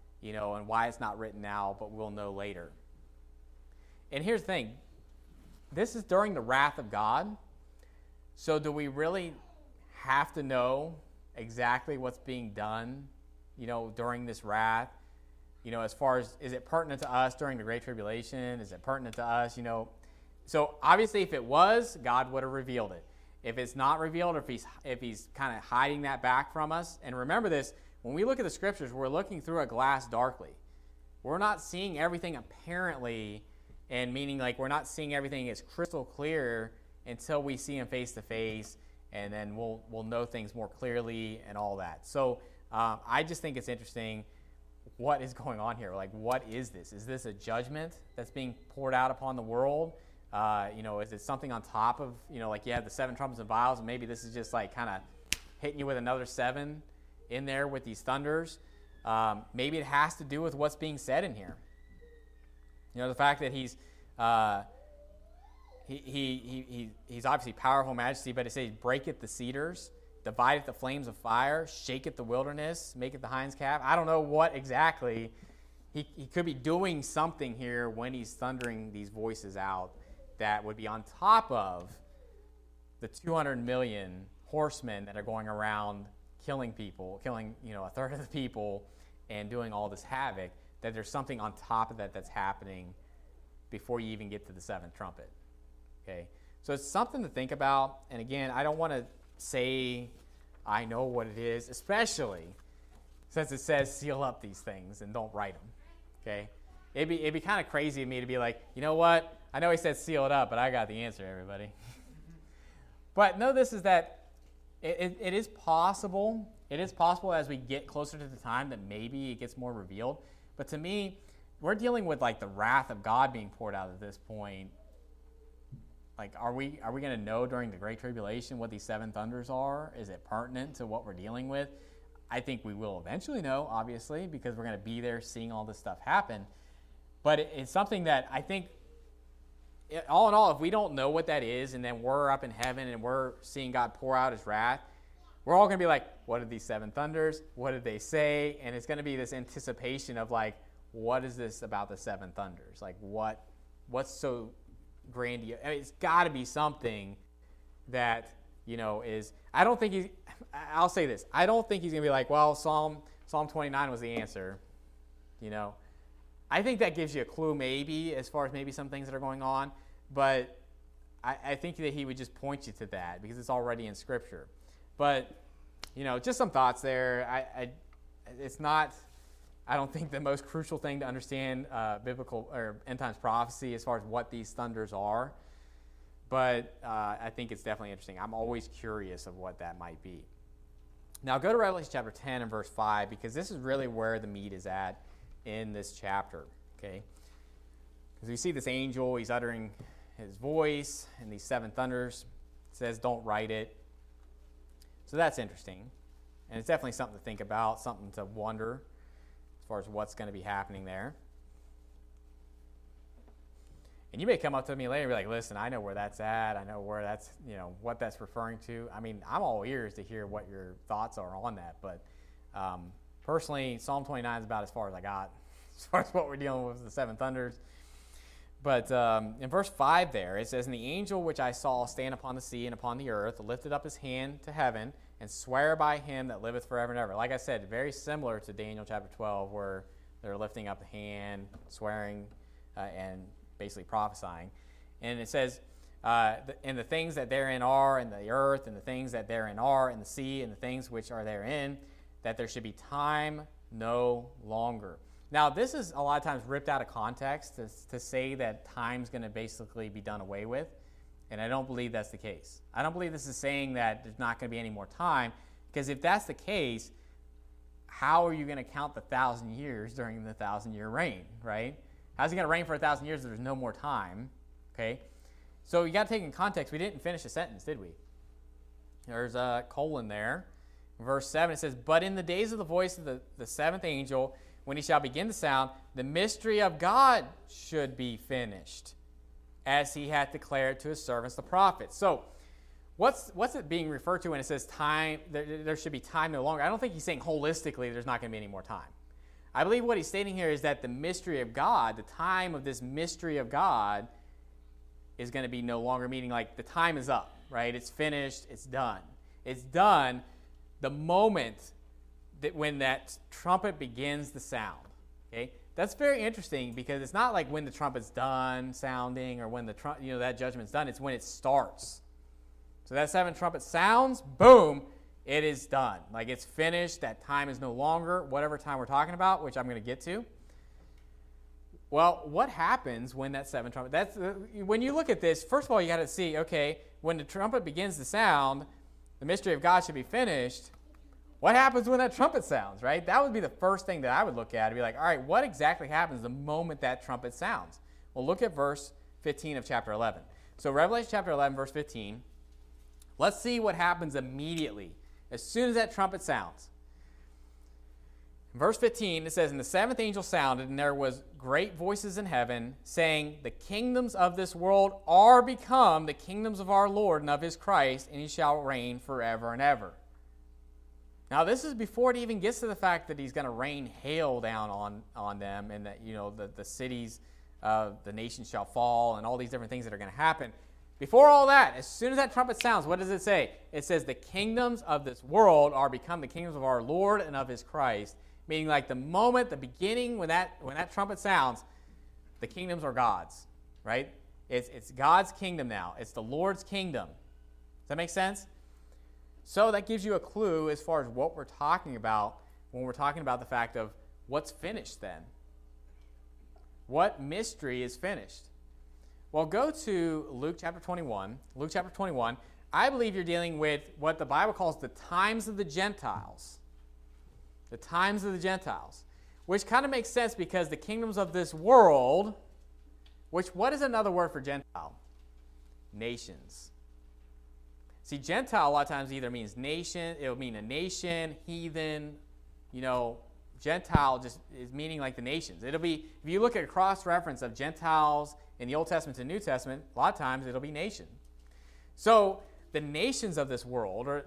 and why it's not written now, but we'll know later. And here's the thing. This is during the wrath of God. So do we really have to know exactly what's being done, during this wrath? As far as, is it pertinent to us during the Great Tribulation? Is it pertinent to us? So obviously if it was, God would have revealed it. If it's not revealed, or if he's kind of hiding that back from us, and remember this, when we look at the scriptures, we're looking through a glass darkly. We're not seeing everything apparently, and meaning like we're not seeing everything as crystal clear until we see him face to face, and then we'll know things more clearly and all that. So I just think it's interesting what is going on here. Like, what is this? Is this a judgment that's being poured out upon the world? Is it something on top of, like you have the 7 trumpets and vials, and maybe this is just like kind of hitting you with another 7 in there with these thunders? Maybe it has to do with what's being said in here. The fact that he's obviously powerful majesty, but it says, breaketh the cedars, divideth the flames of fire, shaketh the wilderness, maketh the hinds calf. I don't know what exactly. He could be doing something here when he's thundering these voices out that would be on top of the 200 million horsemen that are going around killing people, a third of the people, and doing all this havoc, that there's something on top of that that's happening before you even get to the 7th trumpet. Okay? So it's something to think about. And again, I don't want to say I know what it is, especially since it says seal up these things and don't write them. Okay? It'd be kind of crazy of me to be like, you know what? I know he said seal it up, but I got the answer, everybody. But know this is that it is possible. It is possible as we get closer to the time that maybe it gets more revealed. But to me, we're dealing with like the wrath of God being poured out at this point. Like, are we going to know during the Great Tribulation what these 7 thunders are? Is it pertinent to what we're dealing with? I think we will eventually know, obviously, because we're going to be there seeing all this stuff happen. But it's something that I think, all in all, if we don't know what that is, and then we're up in heaven and we're seeing God pour out his wrath, we're all going to be like, what are these 7 thunders? What did they say? And it's going to be this anticipation of like, what is this about the 7 thunders? Like, what's so grandiose? I mean, it's got to be something that, is, I don't think I'll say this. I don't think he's going to be like, well, Psalm 29 was the answer. I think that gives you a clue maybe as far as maybe some things that are going on. But I think that he would just point you to that because it's already in Scripture. But, just some thoughts there. It's not, I don't think, the most crucial thing to understand biblical or end times prophecy as far as what these thunders are. But I think it's definitely interesting. I'm always curious of what that might be. Now go to Revelation chapter 10 and verse 5, because this is really where the meat is at in this chapter. Okay? Because we see this angel, he's uttering his voice, and these 7 thunders. It says, don't write it. So that's interesting. And it's definitely something to think about, something to wonder as far as what's going to be happening there. And you may come up to me later and be like, listen, I know where that's at. I know where that's, what that's referring to. I mean, I'm all ears to hear what your thoughts are on that. But personally, Psalm 29 is about as far as I got as far as what we're dealing with the 7 thunders. But in verse 5 there, it says, and the angel which I saw stand upon the sea and upon the earth lifted up his hand to heaven and swear by him that liveth forever and ever. Like I said, very similar to Daniel chapter 12, where they're lifting up the hand, swearing, and basically prophesying. And it says, and the things that therein are in the earth, and the things that therein are in the sea, and the things which are therein, that there should be time no longer. Now, this is a lot of times ripped out of context to say that time's going to basically be done away with, and I don't believe that's the case. I don't believe this is saying that there's not going to be any more time, because if that's the case, how are you going to count the 1,000 years during the 1,000-year reign, right? How's it going to reign for 1,000 years if there's no more time, okay? So you got to take in context. We didn't finish a sentence, did we? There's a colon there. Verse 7, it says, but in the days of the voice of the 7th angel, when he shall begin to sound, the mystery of God should be finished, as he hath declared to his servants the prophets. So what's it being referred to when it says time? There should be time no longer. I don't think he's saying holistically there's not going to be any more time. I believe what he's stating here is that the mystery of God, the time of this mystery of God, is going to be no longer, meaning like the time is up. right? It's finished. It's done. It's done the moment that when that trumpet begins to sound. Okay, that's very interesting because it's not like when the trumpet's done sounding or when the that judgment's done. It's when it starts. So that 7th trumpet sounds, boom, it is done. Like it's finished. That time is no longer whatever time we're talking about, which I'm going to get to. Well, what happens when that 7th trumpet? When you look at this, first of all, you got to see, okay, when the trumpet begins to sound, the mystery of God should be finished. What happens when that trumpet sounds, right? That would be the first thing that I would look at and be like, all right, what exactly happens the moment that trumpet sounds? Well, look at verse 15 of chapter 11. So Revelation chapter 11, verse 15. Let's see what happens immediately as soon as that trumpet sounds. In verse 15, it says, "And the 7th angel sounded, and there was great voices in heaven, saying, The kingdoms of this world are become the kingdoms of our Lord and of his Christ, and he shall reign forever and ever." Now, this is before it even gets to the fact that he's going to rain hail down on them, and that the cities, the nations shall fall, and all these different things that are going to happen. Before all that, as soon as that trumpet sounds, what does it say? It says, "The kingdoms of this world are become the kingdoms of our Lord and of his Christ." Meaning, like the moment, the beginning, when that trumpet sounds, the kingdoms are God's, right? It's God's kingdom now. It's the Lord's kingdom. Does that make sense? So that gives you a clue as far as what we're talking about when we're talking about the fact of what's finished then. What mystery is finished? Well, go to Luke chapter 21. Luke chapter 21. I believe you're dealing with what the Bible calls the times of the Gentiles. The times of the Gentiles, which kind of makes sense because the kingdoms of this world, what is another word for Gentile? Nations. See, Gentile a lot of times either means nation, it'll mean a nation, heathen, Gentile just is meaning like the nations. It'll be, if you look at a cross-reference of Gentiles in the Old Testament to New Testament, a lot of times it'll be nation. So the nations of this world are,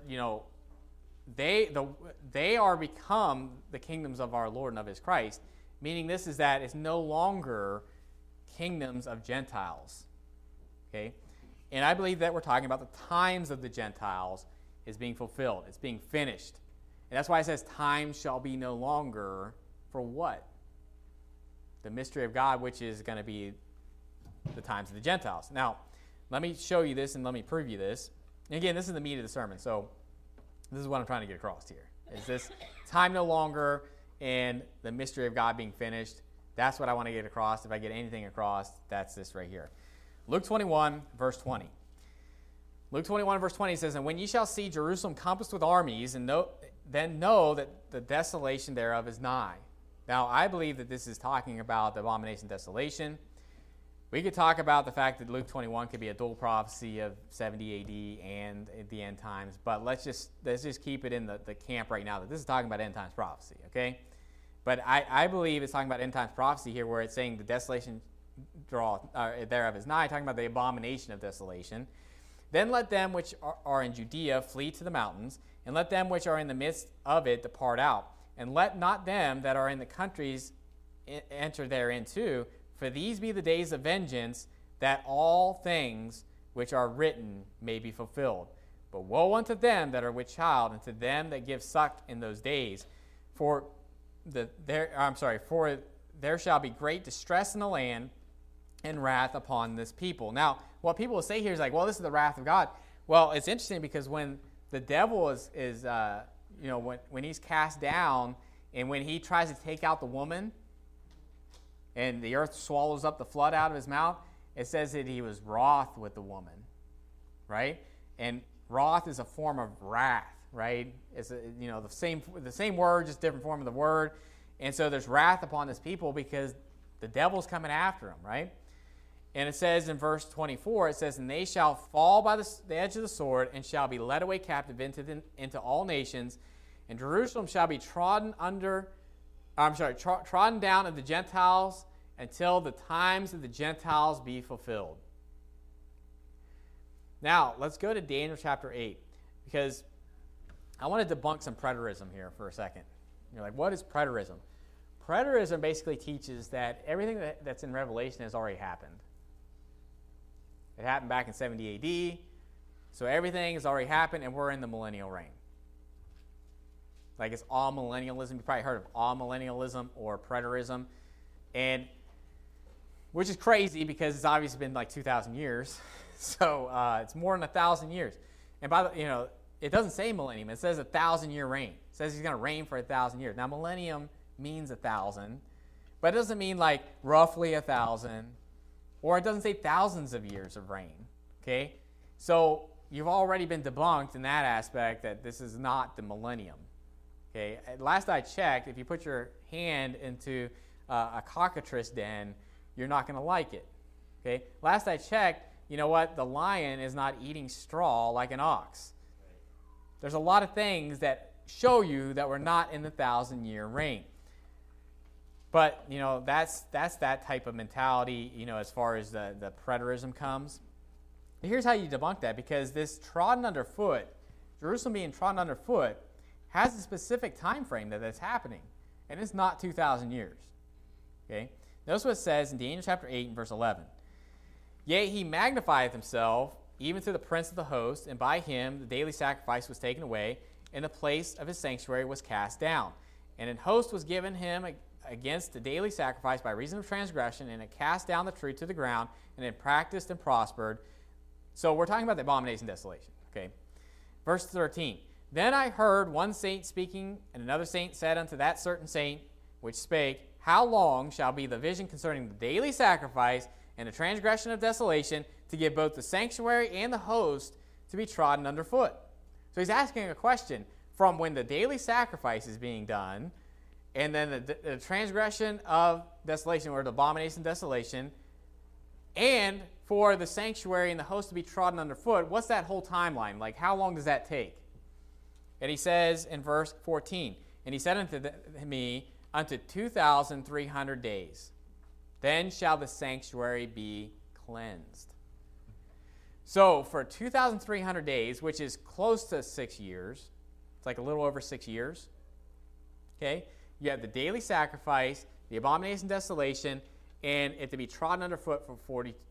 they are become the kingdoms of our Lord and of his Christ, meaning this is that it's no longer kingdoms of Gentiles. Okay? And I believe that we're talking about the times of the Gentiles is being fulfilled. It's being finished. And that's why it says time shall be no longer for what? The mystery of God, which is going to be the times of the Gentiles. Now, let me show you this and let me prove you this. And again, this is the meat of the sermon, so this is what I'm trying to get across here. Is this time no longer and the mystery of God being finished? That's what I want to get across. If I get anything across, that's this right here. Luke 21, verse 20. Luke 21, verse 20 says, "And when ye shall see Jerusalem compassed with armies, then know that the desolation thereof is nigh." Now, I believe that this is talking about the abomination of desolation. We could talk about the fact that Luke 21 could be a dual prophecy of 70 AD and at the end times, but let's just keep it in the camp right now that this is talking about end times prophecy, okay? But I believe it's talking about end times prophecy here, where it's saying the desolation thereof is nigh, talking about the abomination of desolation. "Then let them which are in Judea flee to the mountains, and let them which are in the midst of it depart out, and let not them that are in the countries enter therein too. For these be the days of vengeance, that all things which are written may be fulfilled. But woe unto them that are with child, and to them that give suck in those days. For there shall be great distress in the land, and wrath upon this people." Now, what people will say here is like, well, this is the wrath of God. Well, it's interesting because when the devil when he's cast down, and when he tries to take out the woman, and the earth swallows up the flood out of his mouth, it says that he was wroth with the woman, right? And wrath is a form of wrath, right? It's the same word, just different form of the word. And so there's wrath upon this people because the devil's coming after them, right? And it says in verse 24, it says, "And they shall fall by the edge of the sword, and shall be led away captive into all nations, and Jerusalem shall be trodden down of the Gentiles until the times of the Gentiles be fulfilled." Now, let's go to Daniel chapter 8, because I want to debunk some preterism here for a second. You're like, what is preterism? Preterism basically teaches that everything that's in Revelation has already happened. It happened back in 70 AD. So everything has already happened, and we're in the millennial reign. Like, it's all millennialism. You probably heard of all millennialism or preterism, and which is crazy because it's obviously been like 2,000 years. So it's more than 1,000 years. And by the, it doesn't say millennium. It says 1,000-year reign. It says he's going to reign for 1,000 years. Now, millennium means 1,000, but it doesn't mean like roughly 1,000, or it doesn't say thousands of years of reign. Okay, so you've already been debunked in that aspect that this is not the millennium. Okay, last I checked, if you put your hand into a cockatrice den, you're not going to like it. Okay, last I checked, you know what? The lion is not eating straw like an ox. There's a lot of things that show you that we're not in the 1,000-year reign. But, that's that type of mentality, as far as the preterism comes. Here's how you debunk that, because this trodden underfoot, Jerusalem being trodden underfoot, has a specific time frame that's happening, and it's not 2,000 years. Okay? Notice what it says in Daniel chapter 8 and verse 11. Yea, he magnifieth himself, even to the prince of the host, and by him the daily sacrifice was taken away, and the place of his sanctuary was cast down. And an host was given him against the daily sacrifice by reason of transgression, and it cast down the truth to the ground, and it practiced and prospered. So we're talking about the abomination and desolation. Okay, verse 13. Then I heard one saint speaking, and another saint said unto that certain saint, which spake, How long shall be the vision concerning the daily sacrifice and the transgression of desolation, to give both the sanctuary and the host to be trodden underfoot? So he's asking a question from when the daily sacrifice is being done, and then the transgression of desolation, or the abomination of desolation, and for the sanctuary and the host to be trodden underfoot. What's that whole timeline? Like, how long does that take? And he says in verse 14, And he said unto me, unto 2,300 days. Then shall the sanctuary be cleansed. So for 2,300 days, which is close to 6 years, it's like a little over 6 years, okay, you have the daily sacrifice, the abomination desolation, and it to be trodden underfoot for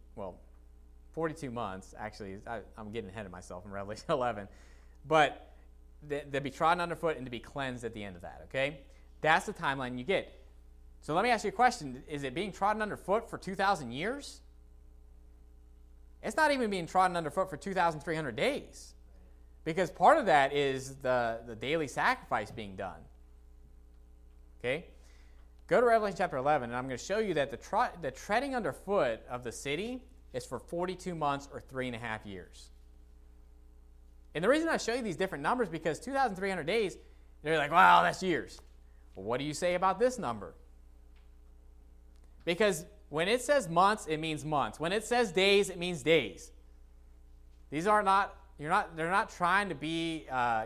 42 months. Actually, I'm getting ahead of myself in Revelation 11. But to be trodden underfoot and to be cleansed at the end of that, okay? That's the timeline you get. So let me ask you a question. Is it being trodden underfoot for 2,000 years? It's not even being trodden underfoot for 2,300 days, because part of that is the daily sacrifice being done. Okay? Go to Revelation chapter 11, and I'm going to show you that the treading underfoot of the city is for 42 months or 3.5 years. And the reason I show you these different numbers, because 2,300 days, they're like, wow, that's years. Well, what do you say about this number? Because when it says months, it means months. When it says days, it means days. These are not, they're not trying to be,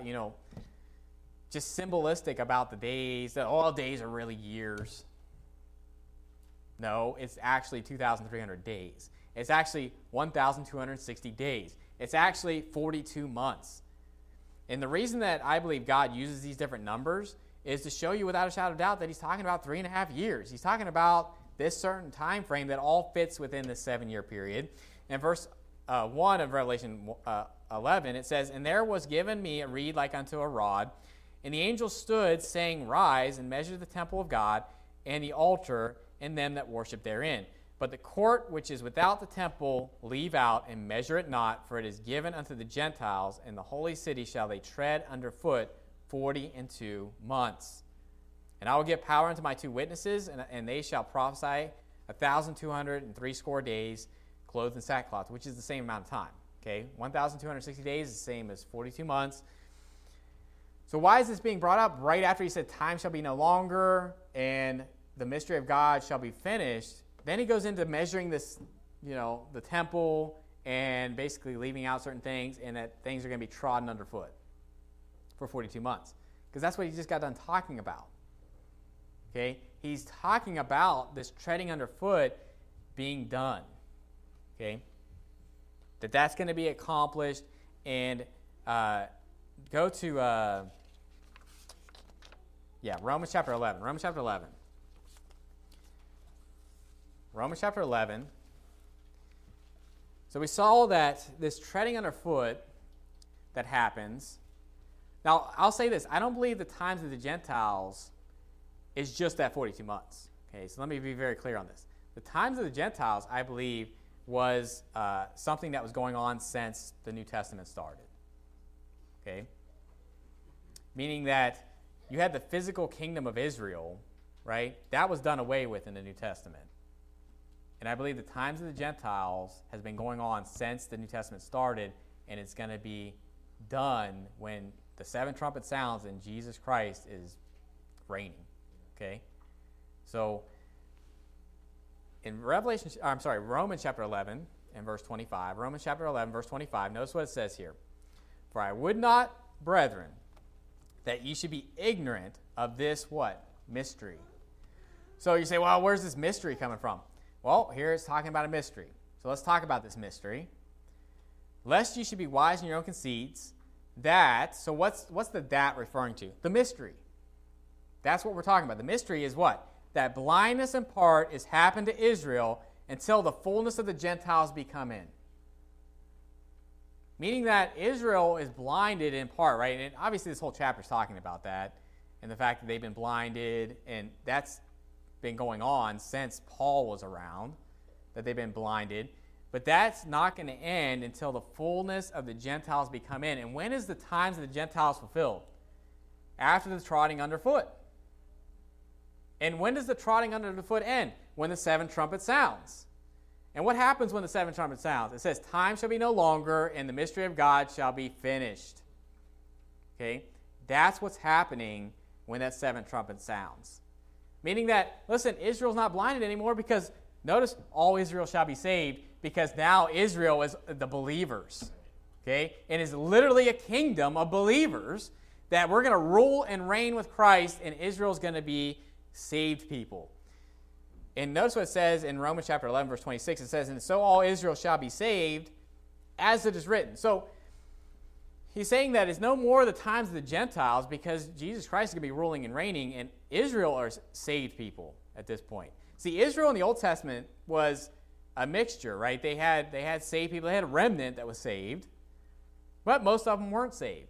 just symbolistic about the days, that all days are really years. No, it's actually 2,300 days. It's actually 1,260 days. It's actually 42 months. And the reason that I believe God uses these different numbers is to show you without a shadow of doubt that he's talking about 3.5 years. He's talking about this certain time frame that all fits within this 7-year period. In verse 1 of Revelation 11, it says, And there was given me a reed like unto a rod, and the angel stood, saying, Rise, and measure the temple of God, and the altar, and them that worship therein. But the court which is without the temple leave out, and measure it not, for it is given unto the Gentiles, and the holy city shall they tread underfoot 42 months. And I will give power unto my 2 witnesses, and they shall prophesy 1,260 days, clothed in sackcloth, which is the same amount of time. Okay, 1,260 days is the same as 42 months. So why is this being brought up right after he said time shall be no longer and the mystery of God shall be finished? Then he goes into measuring this, the temple, and basically leaving out certain things, and that things are going to be trodden underfoot for 42 months. Because that's what he just got done talking about. Okay? He's talking about this treading underfoot being done. Okay? That's going to be accomplished. And go to Romans chapter 11. Romans chapter 11. Romans chapter 11. So we saw that this treading underfoot that happens. Now, I'll say this. I don't believe the times of the Gentiles is just that 42 months. Okay, so let me be very clear on this. The times of the Gentiles, I believe, was something that was going on since the New Testament started. Okay? Meaning that you had the physical kingdom of Israel, right? That was done away with in the New Testament. And I believe the times of the Gentiles has been going on since the New Testament started, and it's going to be done when the seventh trumpet sounds and Jesus Christ is reigning. Okay? So, in Romans chapter 11 and verse 25. Romans chapter 11, verse 25. Notice what it says here. For I would not, brethren, that ye should be ignorant of this what? Mystery. So you say, well, where's this mystery coming from? Well, here it's talking about a mystery. So let's talk about this mystery. Lest ye should be wise in your own conceits, that, so what's the that referring to? The mystery. That's what we're talking about. The mystery is what? That blindness in part is happened to Israel until the fullness of the Gentiles be come in. Meaning that Israel is blinded in part, right? And obviously this whole chapter is talking about that and the fact that they've been blinded, and that's been going on since Paul was around, that they've been blinded. But that's not going to end until the fullness of the Gentiles be come in. And when is the times of the Gentiles fulfilled? After the trotting underfoot. And when does the trotting under the foot end? When the seventh trumpet sounds. And what happens when the seventh trumpet sounds? It says, time shall be no longer, and the mystery of God shall be finished. Okay? That's what's happening when that seventh trumpet sounds. Meaning that, listen, Israel's not blinded anymore because, notice, all Israel shall be saved, because now Israel is the believers. Okay? And is literally a kingdom of believers that we're going to rule and reign with Christ, and Israel's going to be saved people. And notice what it says in Romans chapter 11, verse 26. It says, and so all Israel shall be saved, as it is written. So he's saying that it's no more the times of the Gentiles, because Jesus Christ is going to be ruling and reigning, and Israel are saved people at this point. See, Israel in the Old Testament was a mixture, right? They had saved people. They had a remnant that was saved, but most of them weren't saved.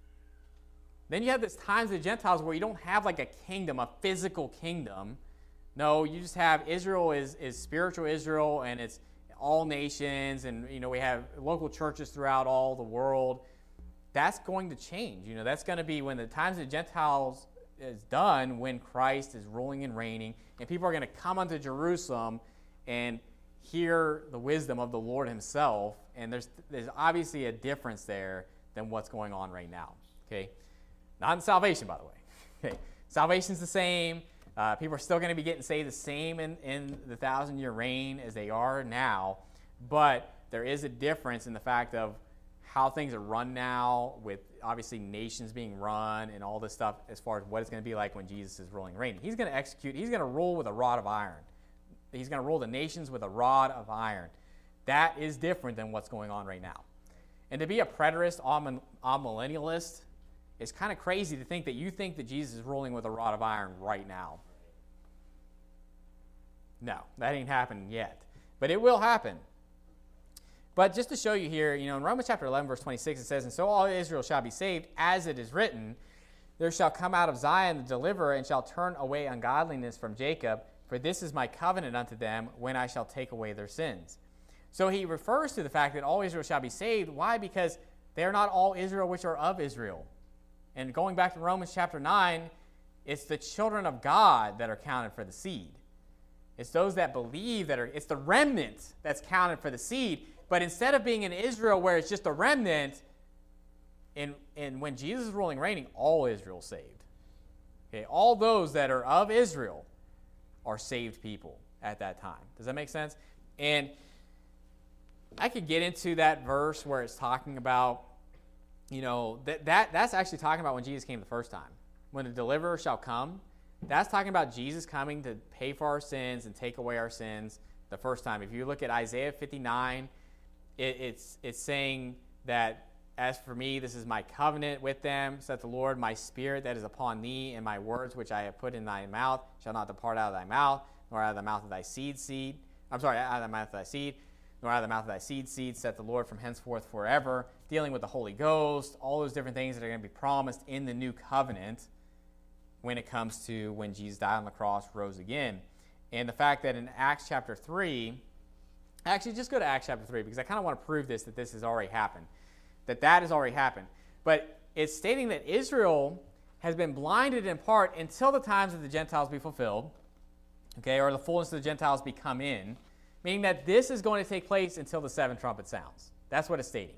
Then you have this times of the Gentiles where you don't have like a kingdom, a physical kingdom. No, you just have Israel is spiritual Israel, and it's all nations, and we have local churches throughout all the world. That's going to change. That's going to be when the times of the Gentiles is done, when Christ is ruling and reigning, and people are going to come unto Jerusalem and hear the wisdom of the Lord himself. And there's obviously a difference there than what's going on right now. Okay. Not in salvation, by the way. Okay. Salvation's the same. People are still going to be getting saved the same in the 1,000-year reign as they are now. But there is a difference in the fact of how things are run now, with obviously nations being run and all this stuff, as far as what it's going to be like when Jesus is ruling and reigning. He's going to execute. He's going to rule with a rod of iron. He's going to rule the nations with a rod of iron. That is different than what's going on right now. And to be a preterist, amillennialist, it's kind of crazy to think that you think that Jesus is ruling with a rod of iron right now. No, that ain't happened yet. But it will happen. But just to show you here, in Romans chapter 11, verse 26, it says, and so all Israel shall be saved, as it is written, there shall come out of Zion the deliverer, and shall turn away ungodliness from Jacob, for this is my covenant unto them, when I shall take away their sins. So he refers to the fact that all Israel shall be saved. Why? Because they are not all Israel which are of Israel. And going back to Romans chapter 9, it's the children of God that are counted for the seed. It's those that believe it's the remnant that's counted for the seed. But instead of being in Israel where it's just a remnant, and when Jesus is ruling and reigning, all Israel is saved. Okay, all those that are of Israel are saved people at that time. Does that make sense? And I could get into that verse where it's talking about, that's actually talking about when Jesus came the first time. When the deliverer shall come, that's talking about Jesus coming to pay for our sins and take away our sins the first time. If you look at Isaiah 59, it's saying that, as for me, this is my covenant with them, saith the Lord, my spirit that is upon thee, and my words which I have put in thy mouth shall not depart out of thy mouth, nor out of the mouth of thy seed. Out of the mouth of thy seed. nor out of the mouth of thy seed, saith the Lord from henceforth forever, dealing with the Holy Ghost, all those different things that are going to be promised in the new covenant when it comes to when Jesus died on the cross, rose again. And the fact that in Acts chapter 3, actually just go to Acts chapter 3 because I kind of want to prove this, that this has already happened, that has already happened. But it's stating that Israel has been blinded in part until the times of the Gentiles be fulfilled, okay, or the fullness of the Gentiles be come in, meaning that this is going to take place until the seventh trumpet sounds. That's what it's stating.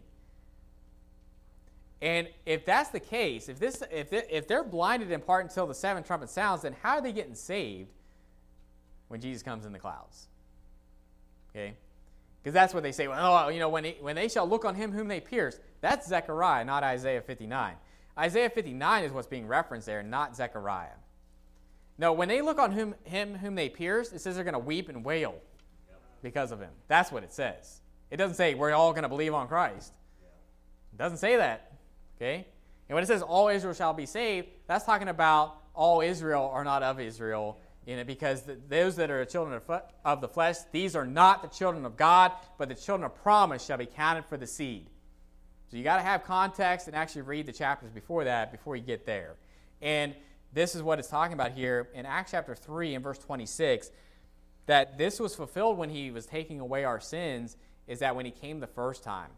And if that's the case, if they're blinded in part until the seventh trumpet sounds, then how are they getting saved when Jesus comes in the clouds? Okay, because that's what they say. Well, when they shall look on him whom they pierced. That's Zechariah, not Isaiah 59. Isaiah 59 is what's being referenced there, not Zechariah. No, when they look on him whom they pierced, it says they're going to weep and wail because of him. That's what it says. It doesn't say we're all going to believe on Christ. It doesn't say that. Okay? And when it says all Israel shall be saved, that's talking about all Israel are not of Israel, because those that are children of the flesh, these are not the children of God, but the children of promise shall be counted for the seed. So you got to have context and actually read the chapters before that before you get there. And this is what it's talking about here in Acts chapter 3 and verse 26, that this was fulfilled when he was taking away our sins, is that when he came the first time.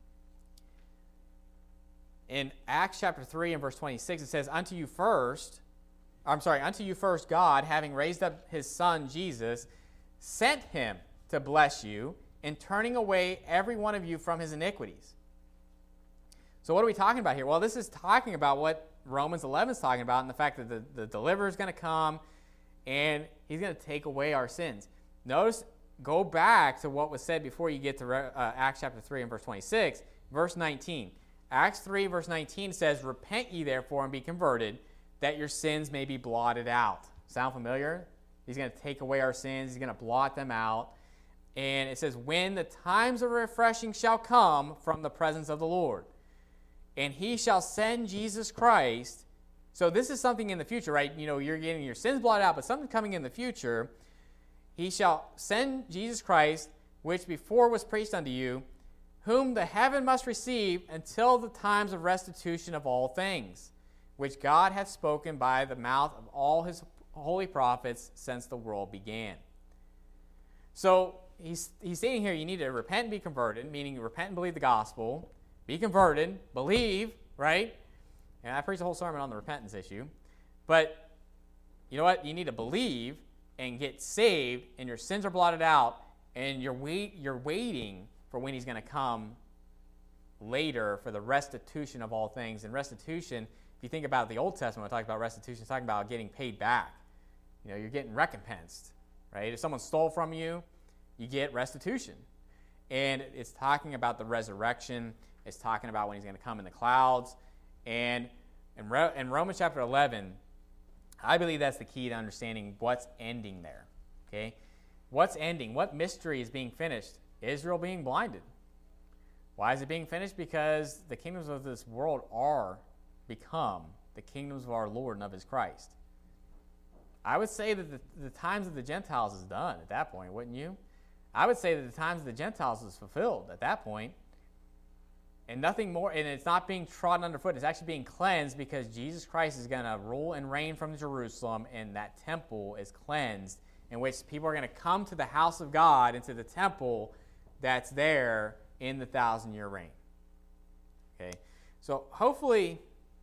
In Acts chapter 3 and verse 26, it says, Unto you first God, having raised up his Son Jesus, sent him to bless you in turning away every one of you from his iniquities. So what are we talking about here? Well, this is talking about what Romans 11 is talking about, and the fact that the deliverer is going to come and he's going to take away our sins. Notice, go back to what was said before you get to Acts chapter 3 and verse 26, verse 19. Acts 3 verse 19 says, Repent ye therefore and be converted, that your sins may be blotted out. Sound familiar? He's going to take away our sins. He's going to blot them out. And it says, When the times of refreshing shall come from the presence of the Lord, and he shall send Jesus Christ. So this is something in the future, right? You're getting your sins blotted out, but something coming in the future. He shall send Jesus Christ, which before was preached unto you, whom the heaven must receive until the times of restitution of all things, which God hath spoken by the mouth of all his holy prophets since the world began. So he's saying here you need to repent and be converted, meaning repent and believe the gospel, be converted, believe, right? And I preached a whole sermon on the repentance issue. But you know what? You need to believe and get saved, and your sins are blotted out, and you're waiting for when he's going to come later for the restitution of all things. And restitution, if you think about the Old Testament, when I talk about restitution, it's talking about getting paid back. You're getting recompensed, right? If someone stole from you, you get restitution. And it's talking about the resurrection. It's talking about when he's going to come in the clouds. And in Romans chapter 11, I believe that's the key to understanding what's ending there, okay? What's ending? What mystery is being finished? Israel being blinded. Why is it being finished? Because the kingdoms of this world are become the kingdoms of our Lord and of his Christ. I would say that the times of the Gentiles is done at that point, wouldn't you? I would say that the times of the Gentiles is fulfilled at that point. And nothing more, and it's not being trodden underfoot. It's actually being cleansed because Jesus Christ is going to rule and reign from Jerusalem, and that temple is cleansed, in which people are going to come to the house of God and to the temple that's there in the 1,000-year reign. Okay, so hopefully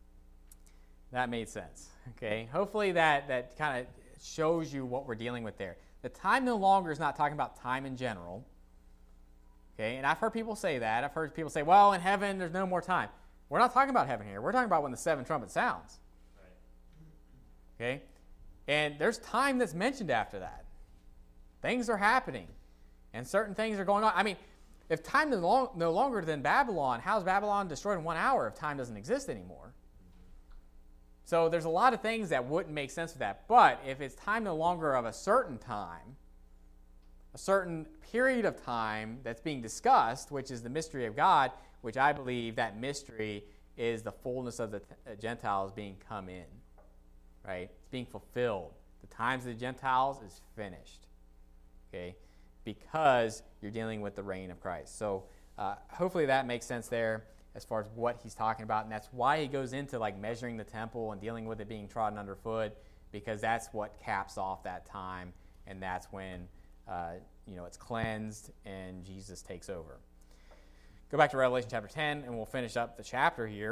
that made sense. Okay, hopefully that kind of shows you what we're dealing with there. The time no longer is not talking about time in general. Okay, and I've heard people say that. I've heard people say, well, in heaven there's no more time. We're not talking about heaven here. We're talking about when the seventh trumpet sounds. Okay, and there's time that's mentioned after that. Things are happening, and certain things are going on. I mean, if time is no longer than Babylon, how's Babylon destroyed in 1 hour if time doesn't exist anymore? So there's a lot of things that wouldn't make sense with that. But if it's time no longer of a certain time, a certain period of time that's being discussed, which is the mystery of God, which I believe that mystery is the fullness of the Gentiles being come in, right? It's being fulfilled. The times of the Gentiles is finished, okay? because you're dealing with the reign of Christ. So hopefully that makes sense there as far as what he's talking about, and that's why he goes into like measuring the temple and dealing with it being trodden underfoot, because that's what caps off that time, and that's when it's cleansed and Jesus takes over. Go back to Revelation chapter 10, and we'll finish up the chapter here.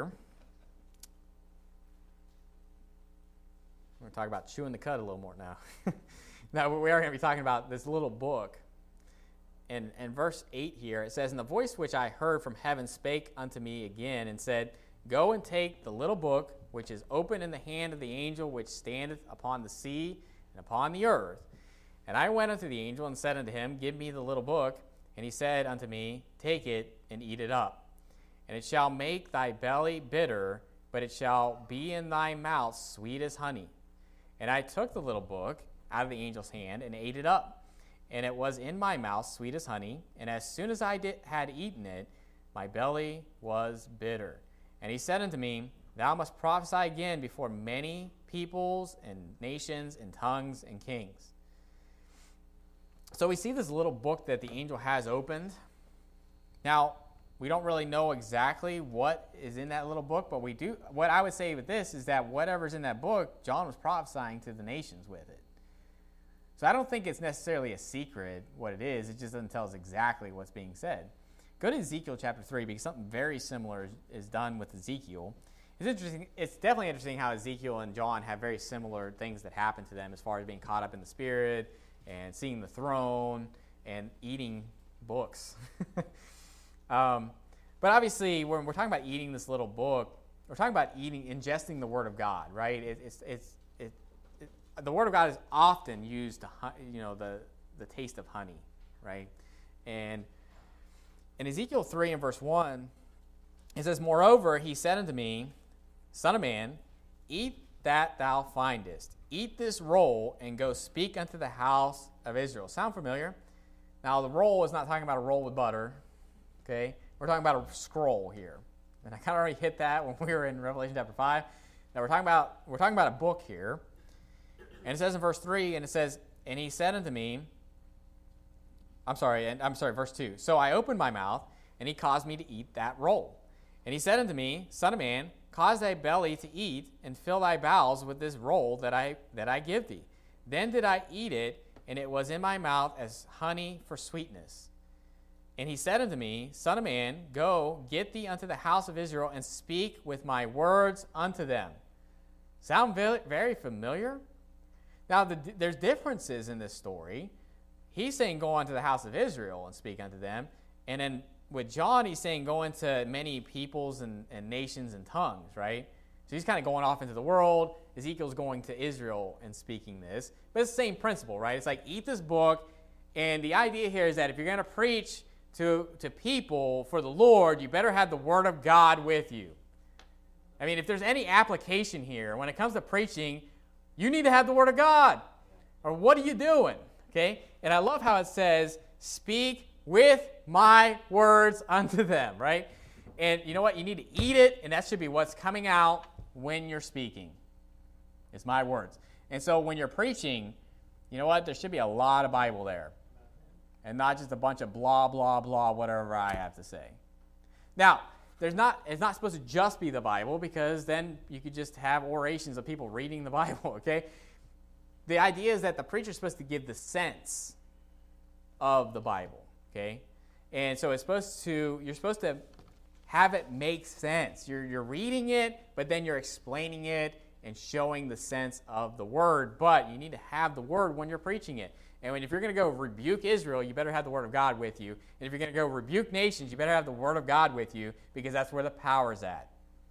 We're going to talk about chewing the cud a little more now. Now, we are going to be talking about this little book. In verse 8 here, it says, "And the voice which I heard from heaven spake unto me again, and said, Go and take the little book, which is open in the hand of the angel which standeth upon the sea and upon the earth. And I went unto the angel and said unto him, Give me the little book. And he said unto me, Take it and eat it up. And it shall make thy belly bitter, but it shall be in thy mouth sweet as honey. And I took the little book out of the angel's hand and ate it up. And it was in my mouth sweet as honey. And as soon as I had eaten it, my belly was bitter. And he said unto me, Thou must prophesy again before many peoples and nations and tongues and kings." So we see this little book that the angel has opened. Now, we don't really know exactly what is in that little book, but we do. What I would say with this is that whatever's in that book, John was prophesying to the nations with it. So I don't think it's necessarily a secret what it is. It just doesn't tell us exactly what's being said. Go to Ezekiel chapter 3, because something very similar is done with Ezekiel. It's interesting. It's definitely interesting how Ezekiel and John have very similar things that happen to them as far as being caught up in the Spirit and seeing the throne and eating books. But obviously, when we're talking about eating this little book, we're talking about ingesting the Word of God, right? The Word of God is often used to, the taste of honey, right? And in Ezekiel 3 and verse 1, it says, "Moreover, he said unto me, Son of man, eat that thou findest. Eat this roll and go speak unto the house of Israel." Sound familiar? Now, the roll is not talking about a roll with butter, okay? We're talking about a scroll here. And I kind of already hit that when we were in Revelation chapter 5. Now, we're talking about a book here. And it says in verse 3, and it says, "And he said unto me," verse 2. "So I opened my mouth, and he caused me to eat that roll. And he said unto me, Son of man, cause thy belly to eat, and fill thy bowels with this roll that I give thee. Then did I eat it, and it was in my mouth as honey for sweetness. And he said unto me, Son of man, go, get thee unto the house of Israel, and speak with my words unto them." Sound very familiar? Now, there's differences in this story. He's saying, go unto the house of Israel and speak unto them. And then with John, he's saying, go into many peoples and nations and tongues, right? So he's kind of going off into the world. Ezekiel's going to Israel and speaking this. But it's the same principle, right? It's like, eat this book. And the idea here is that if you're going to preach to people for the Lord, you better have the Word of God with you. I mean, if there's any application here, when it comes to preaching, you need to have the Word of God. Or what are you doing? Okay? And I love how it says, speak with my words unto them, right? And you know what? You need to eat it, and that should be what's coming out when you're speaking. It's my words. And so when you're preaching, you know what? There should be a lot of Bible there. And not just a bunch of blah, blah, blah, whatever I have to say. Now, it's not supposed to just be the Bible, because then you could just have orations of people reading the Bible, okay? The idea is that the preacher's supposed to give the sense of the Bible, okay? And so you're supposed to have it make sense. You're reading it, but then you're explaining it and showing the sense of the Word. But you need to have the Word when you're preaching it. And if you're going to go rebuke Israel, you better have the Word of God with you. And if you're going to go rebuke nations, you better have the Word of God with you, because that's where the power is at.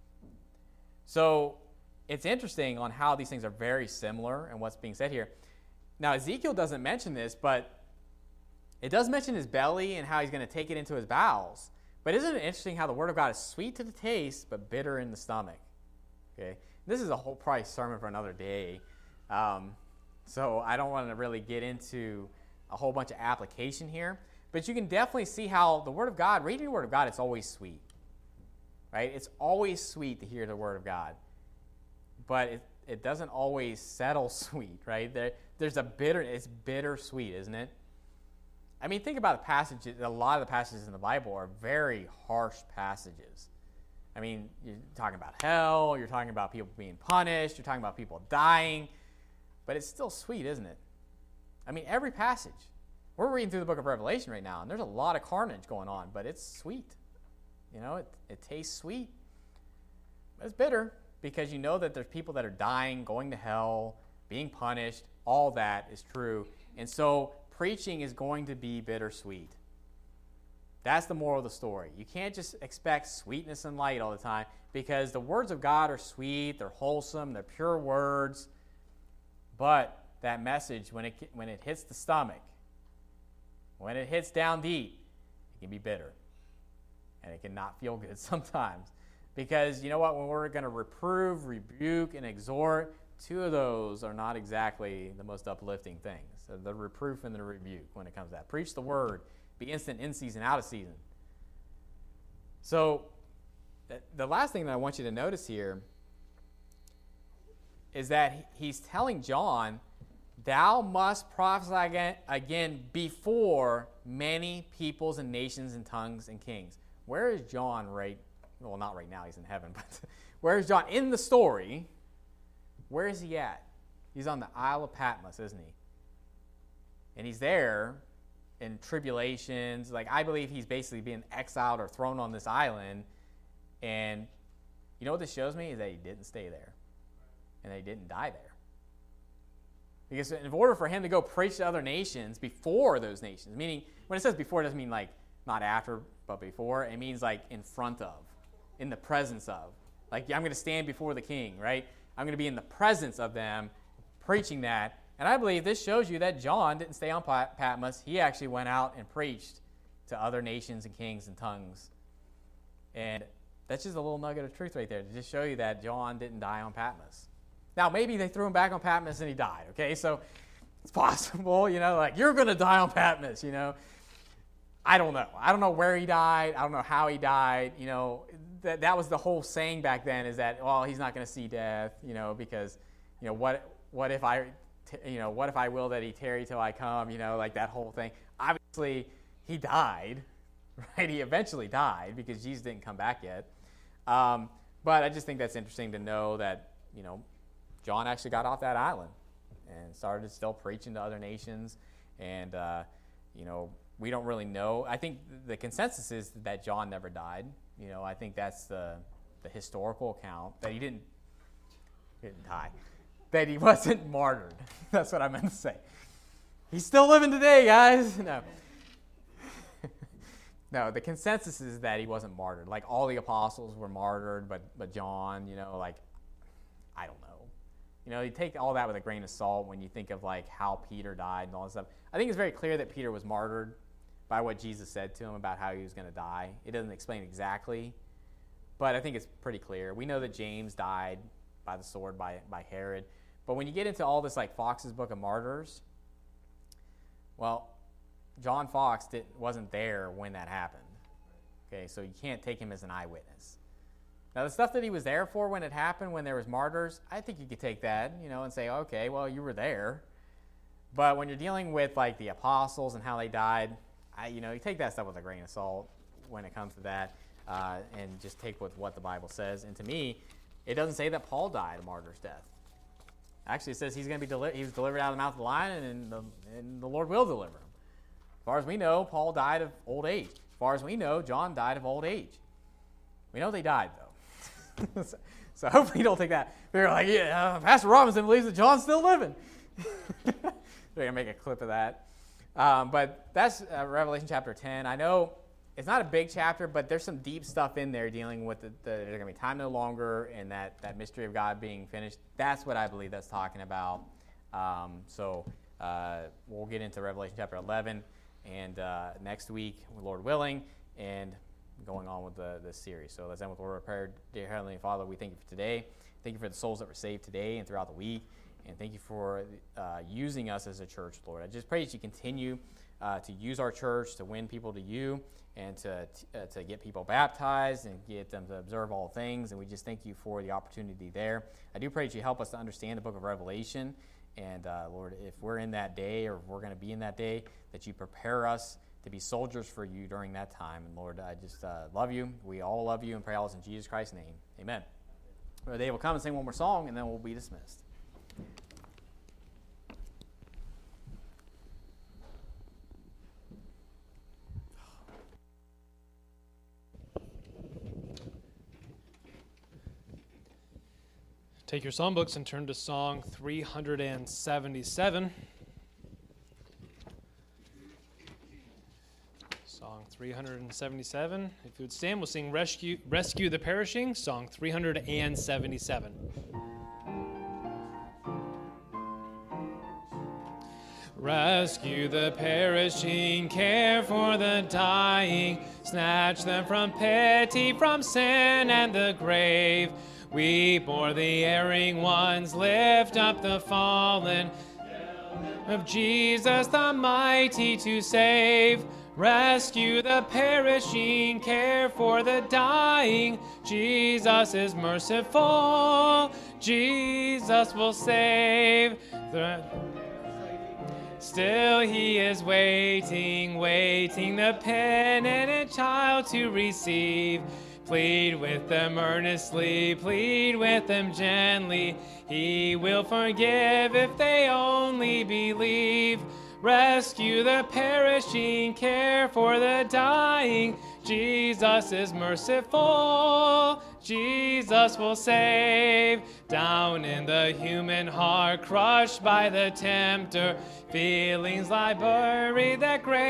So it's interesting on how these things are very similar and what's being said here. Now, Ezekiel doesn't mention this, but it does mention his belly and how he's going to take it into his bowels. But isn't it interesting how the Word of God is sweet to the taste, but bitter in the stomach? Okay, this is a whole probably sermon for another day. So I don't want to really get into a whole bunch of application here. But you can definitely see how the Word of God, reading the Word of God, it's always sweet. Right? It's always sweet to hear the Word of God. But it doesn't always settle sweet, right? There's a bitter, it's bittersweet, isn't it? I mean, think about the passages. A lot of the passages in the Bible are very harsh passages. I mean, you're talking about hell, you're talking about people being punished, you're talking about people dying, but it's still sweet, isn't it? I mean, every passage. We're reading through the book of Revelation right now, and there's a lot of carnage going on, but it's sweet. You know, it tastes sweet. But it's bitter because you know that there's people that are dying, going to hell, being punished. All that is true. And so preaching is going to be bittersweet. That's the moral of the story. You can't just expect sweetness and light all the time because the words of God are sweet, they're wholesome, they're pure words. But that message, when it hits the stomach, when it hits down deep, it can be bitter. And it can not feel good sometimes. Because you know what? When we're going to reprove, rebuke, and exhort, two of those are not exactly the most uplifting things. So the reproof and the rebuke when it comes to that. Preach the word. Be instant in season, out of season. So the last thing that I want you to notice here is that he's telling John, thou must prophesy again before many peoples and nations and tongues and kings. Where is John well, not right now, he's in heaven, but where is John in the story? Where is he at? He's on the Isle of Patmos, isn't he? And he's there in tribulations. Like, I believe he's basically being exiled or thrown on this island. And you know what this shows me is that he didn't stay there. And that he didn't die there. Because in order for him to go preach to other nations before those nations, meaning when it says before, it doesn't mean like not after, but before. It means like in front of, in the presence of. Like, I'm going to stand before the king, right? I'm going to be in the presence of them preaching that. And I believe this shows you that John didn't stay on Patmos. He actually went out and preached to other nations and kings and tongues. And that's just a little nugget of truth right there to just show you that John didn't die on Patmos. Now, maybe they threw him back on Patmos and he died, okay? So it's possible, you know, like, you're going to die on Patmos, you know. I don't know. I don't know where he died. I don't know how he died. You know, that was the whole saying back then is that, well, he's not going to see death, you know, because, you know, what if I will that he tarry till I come, you know, like that whole thing. Obviously, he died, right? He eventually died because Jesus didn't come back yet. But I just think that's interesting to know that, you know, John actually got off that island and started still preaching to other nations. And, you know, we don't really know. I think the consensus is that John never died. You know, I think that's the historical account, that he didn't die, that he wasn't martyred. That's what I meant to say. He's still living today, guys. No. No, the consensus is that he wasn't martyred. Like, all the apostles were martyred, but John, you know, like, I don't know. You know, you take all that with a grain of salt when you think of, like, how Peter died and all that stuff. I think it's very clear that Peter was martyred by what Jesus said to him about how he was going to die. It doesn't explain exactly, but I think it's pretty clear. We know that James died by the sword by Herod. But when you get into all this, like Fox's Book of Martyrs, well, John Fox wasn't there when that happened. Okay, so you can't take him as an eyewitness. Now, the stuff that he was there for when it happened, when there was martyrs, I think you could take that, you know, and say, okay, well, you were there. But when you're dealing with, like, the apostles and how they died, you know, you take that stuff with a grain of salt when it comes to that, and just take with what the Bible says. And to me, it doesn't say that Paul died a martyr's death. Actually, it says he's going to be he was delivered out of the mouth of the lion, and the Lord will deliver him. As far as we know, Paul died of old age. As far as we know, John died of old age. We know they died, though. So hopefully you don't think that. They're like, yeah, Pastor Robinson believes that John's still living. They're going to make a clip of that. But that's Revelation chapter 10. I know it's not a big chapter, but there's some deep stuff in there dealing with there's going to be time no longer and that mystery of God being finished. That's what I believe that's talking about. So we'll get into Revelation chapter 11 and next week, Lord willing, and going on with this series. So let's end with a word of prayer. Dear Heavenly Father, we thank you for today. Thank you for the souls that were saved today and throughout the week. And thank you for using us as a church, Lord. I just pray that you continue to use our church to win people to you and to get people baptized and get them to observe all things. And we just thank you for the opportunity there. I do pray that you help us to understand the book of Revelation And Lord, if we're in that day, or if we're going to be in that day, that you prepare us to be soldiers for you during that time. And Lord, I just love you. We all love you, and pray all this in Jesus Christ's name. Amen. Well, Dave will come and sing one more song, and then we'll be dismissed. Take your songbooks and turn to Song 377. Song 377. If you would stand, we'll sing Rescue the Perishing, Song 377. Rescue the perishing, care for the dying, snatch them from pity, from sin and the grave. Weep o'er the erring ones, lift up the fallen, of Jesus the mighty to save. Rescue the perishing, care for the dying. Jesus is merciful, Jesus will save. Still he is waiting, the penitent child to receive. Plead with them earnestly, plead with them gently. He will forgive if they only believe. Rescue the perishing, care for the dying. Jesus is merciful, Jesus will save. Down in the human heart, crushed by the tempter, feelings lie buried that grave.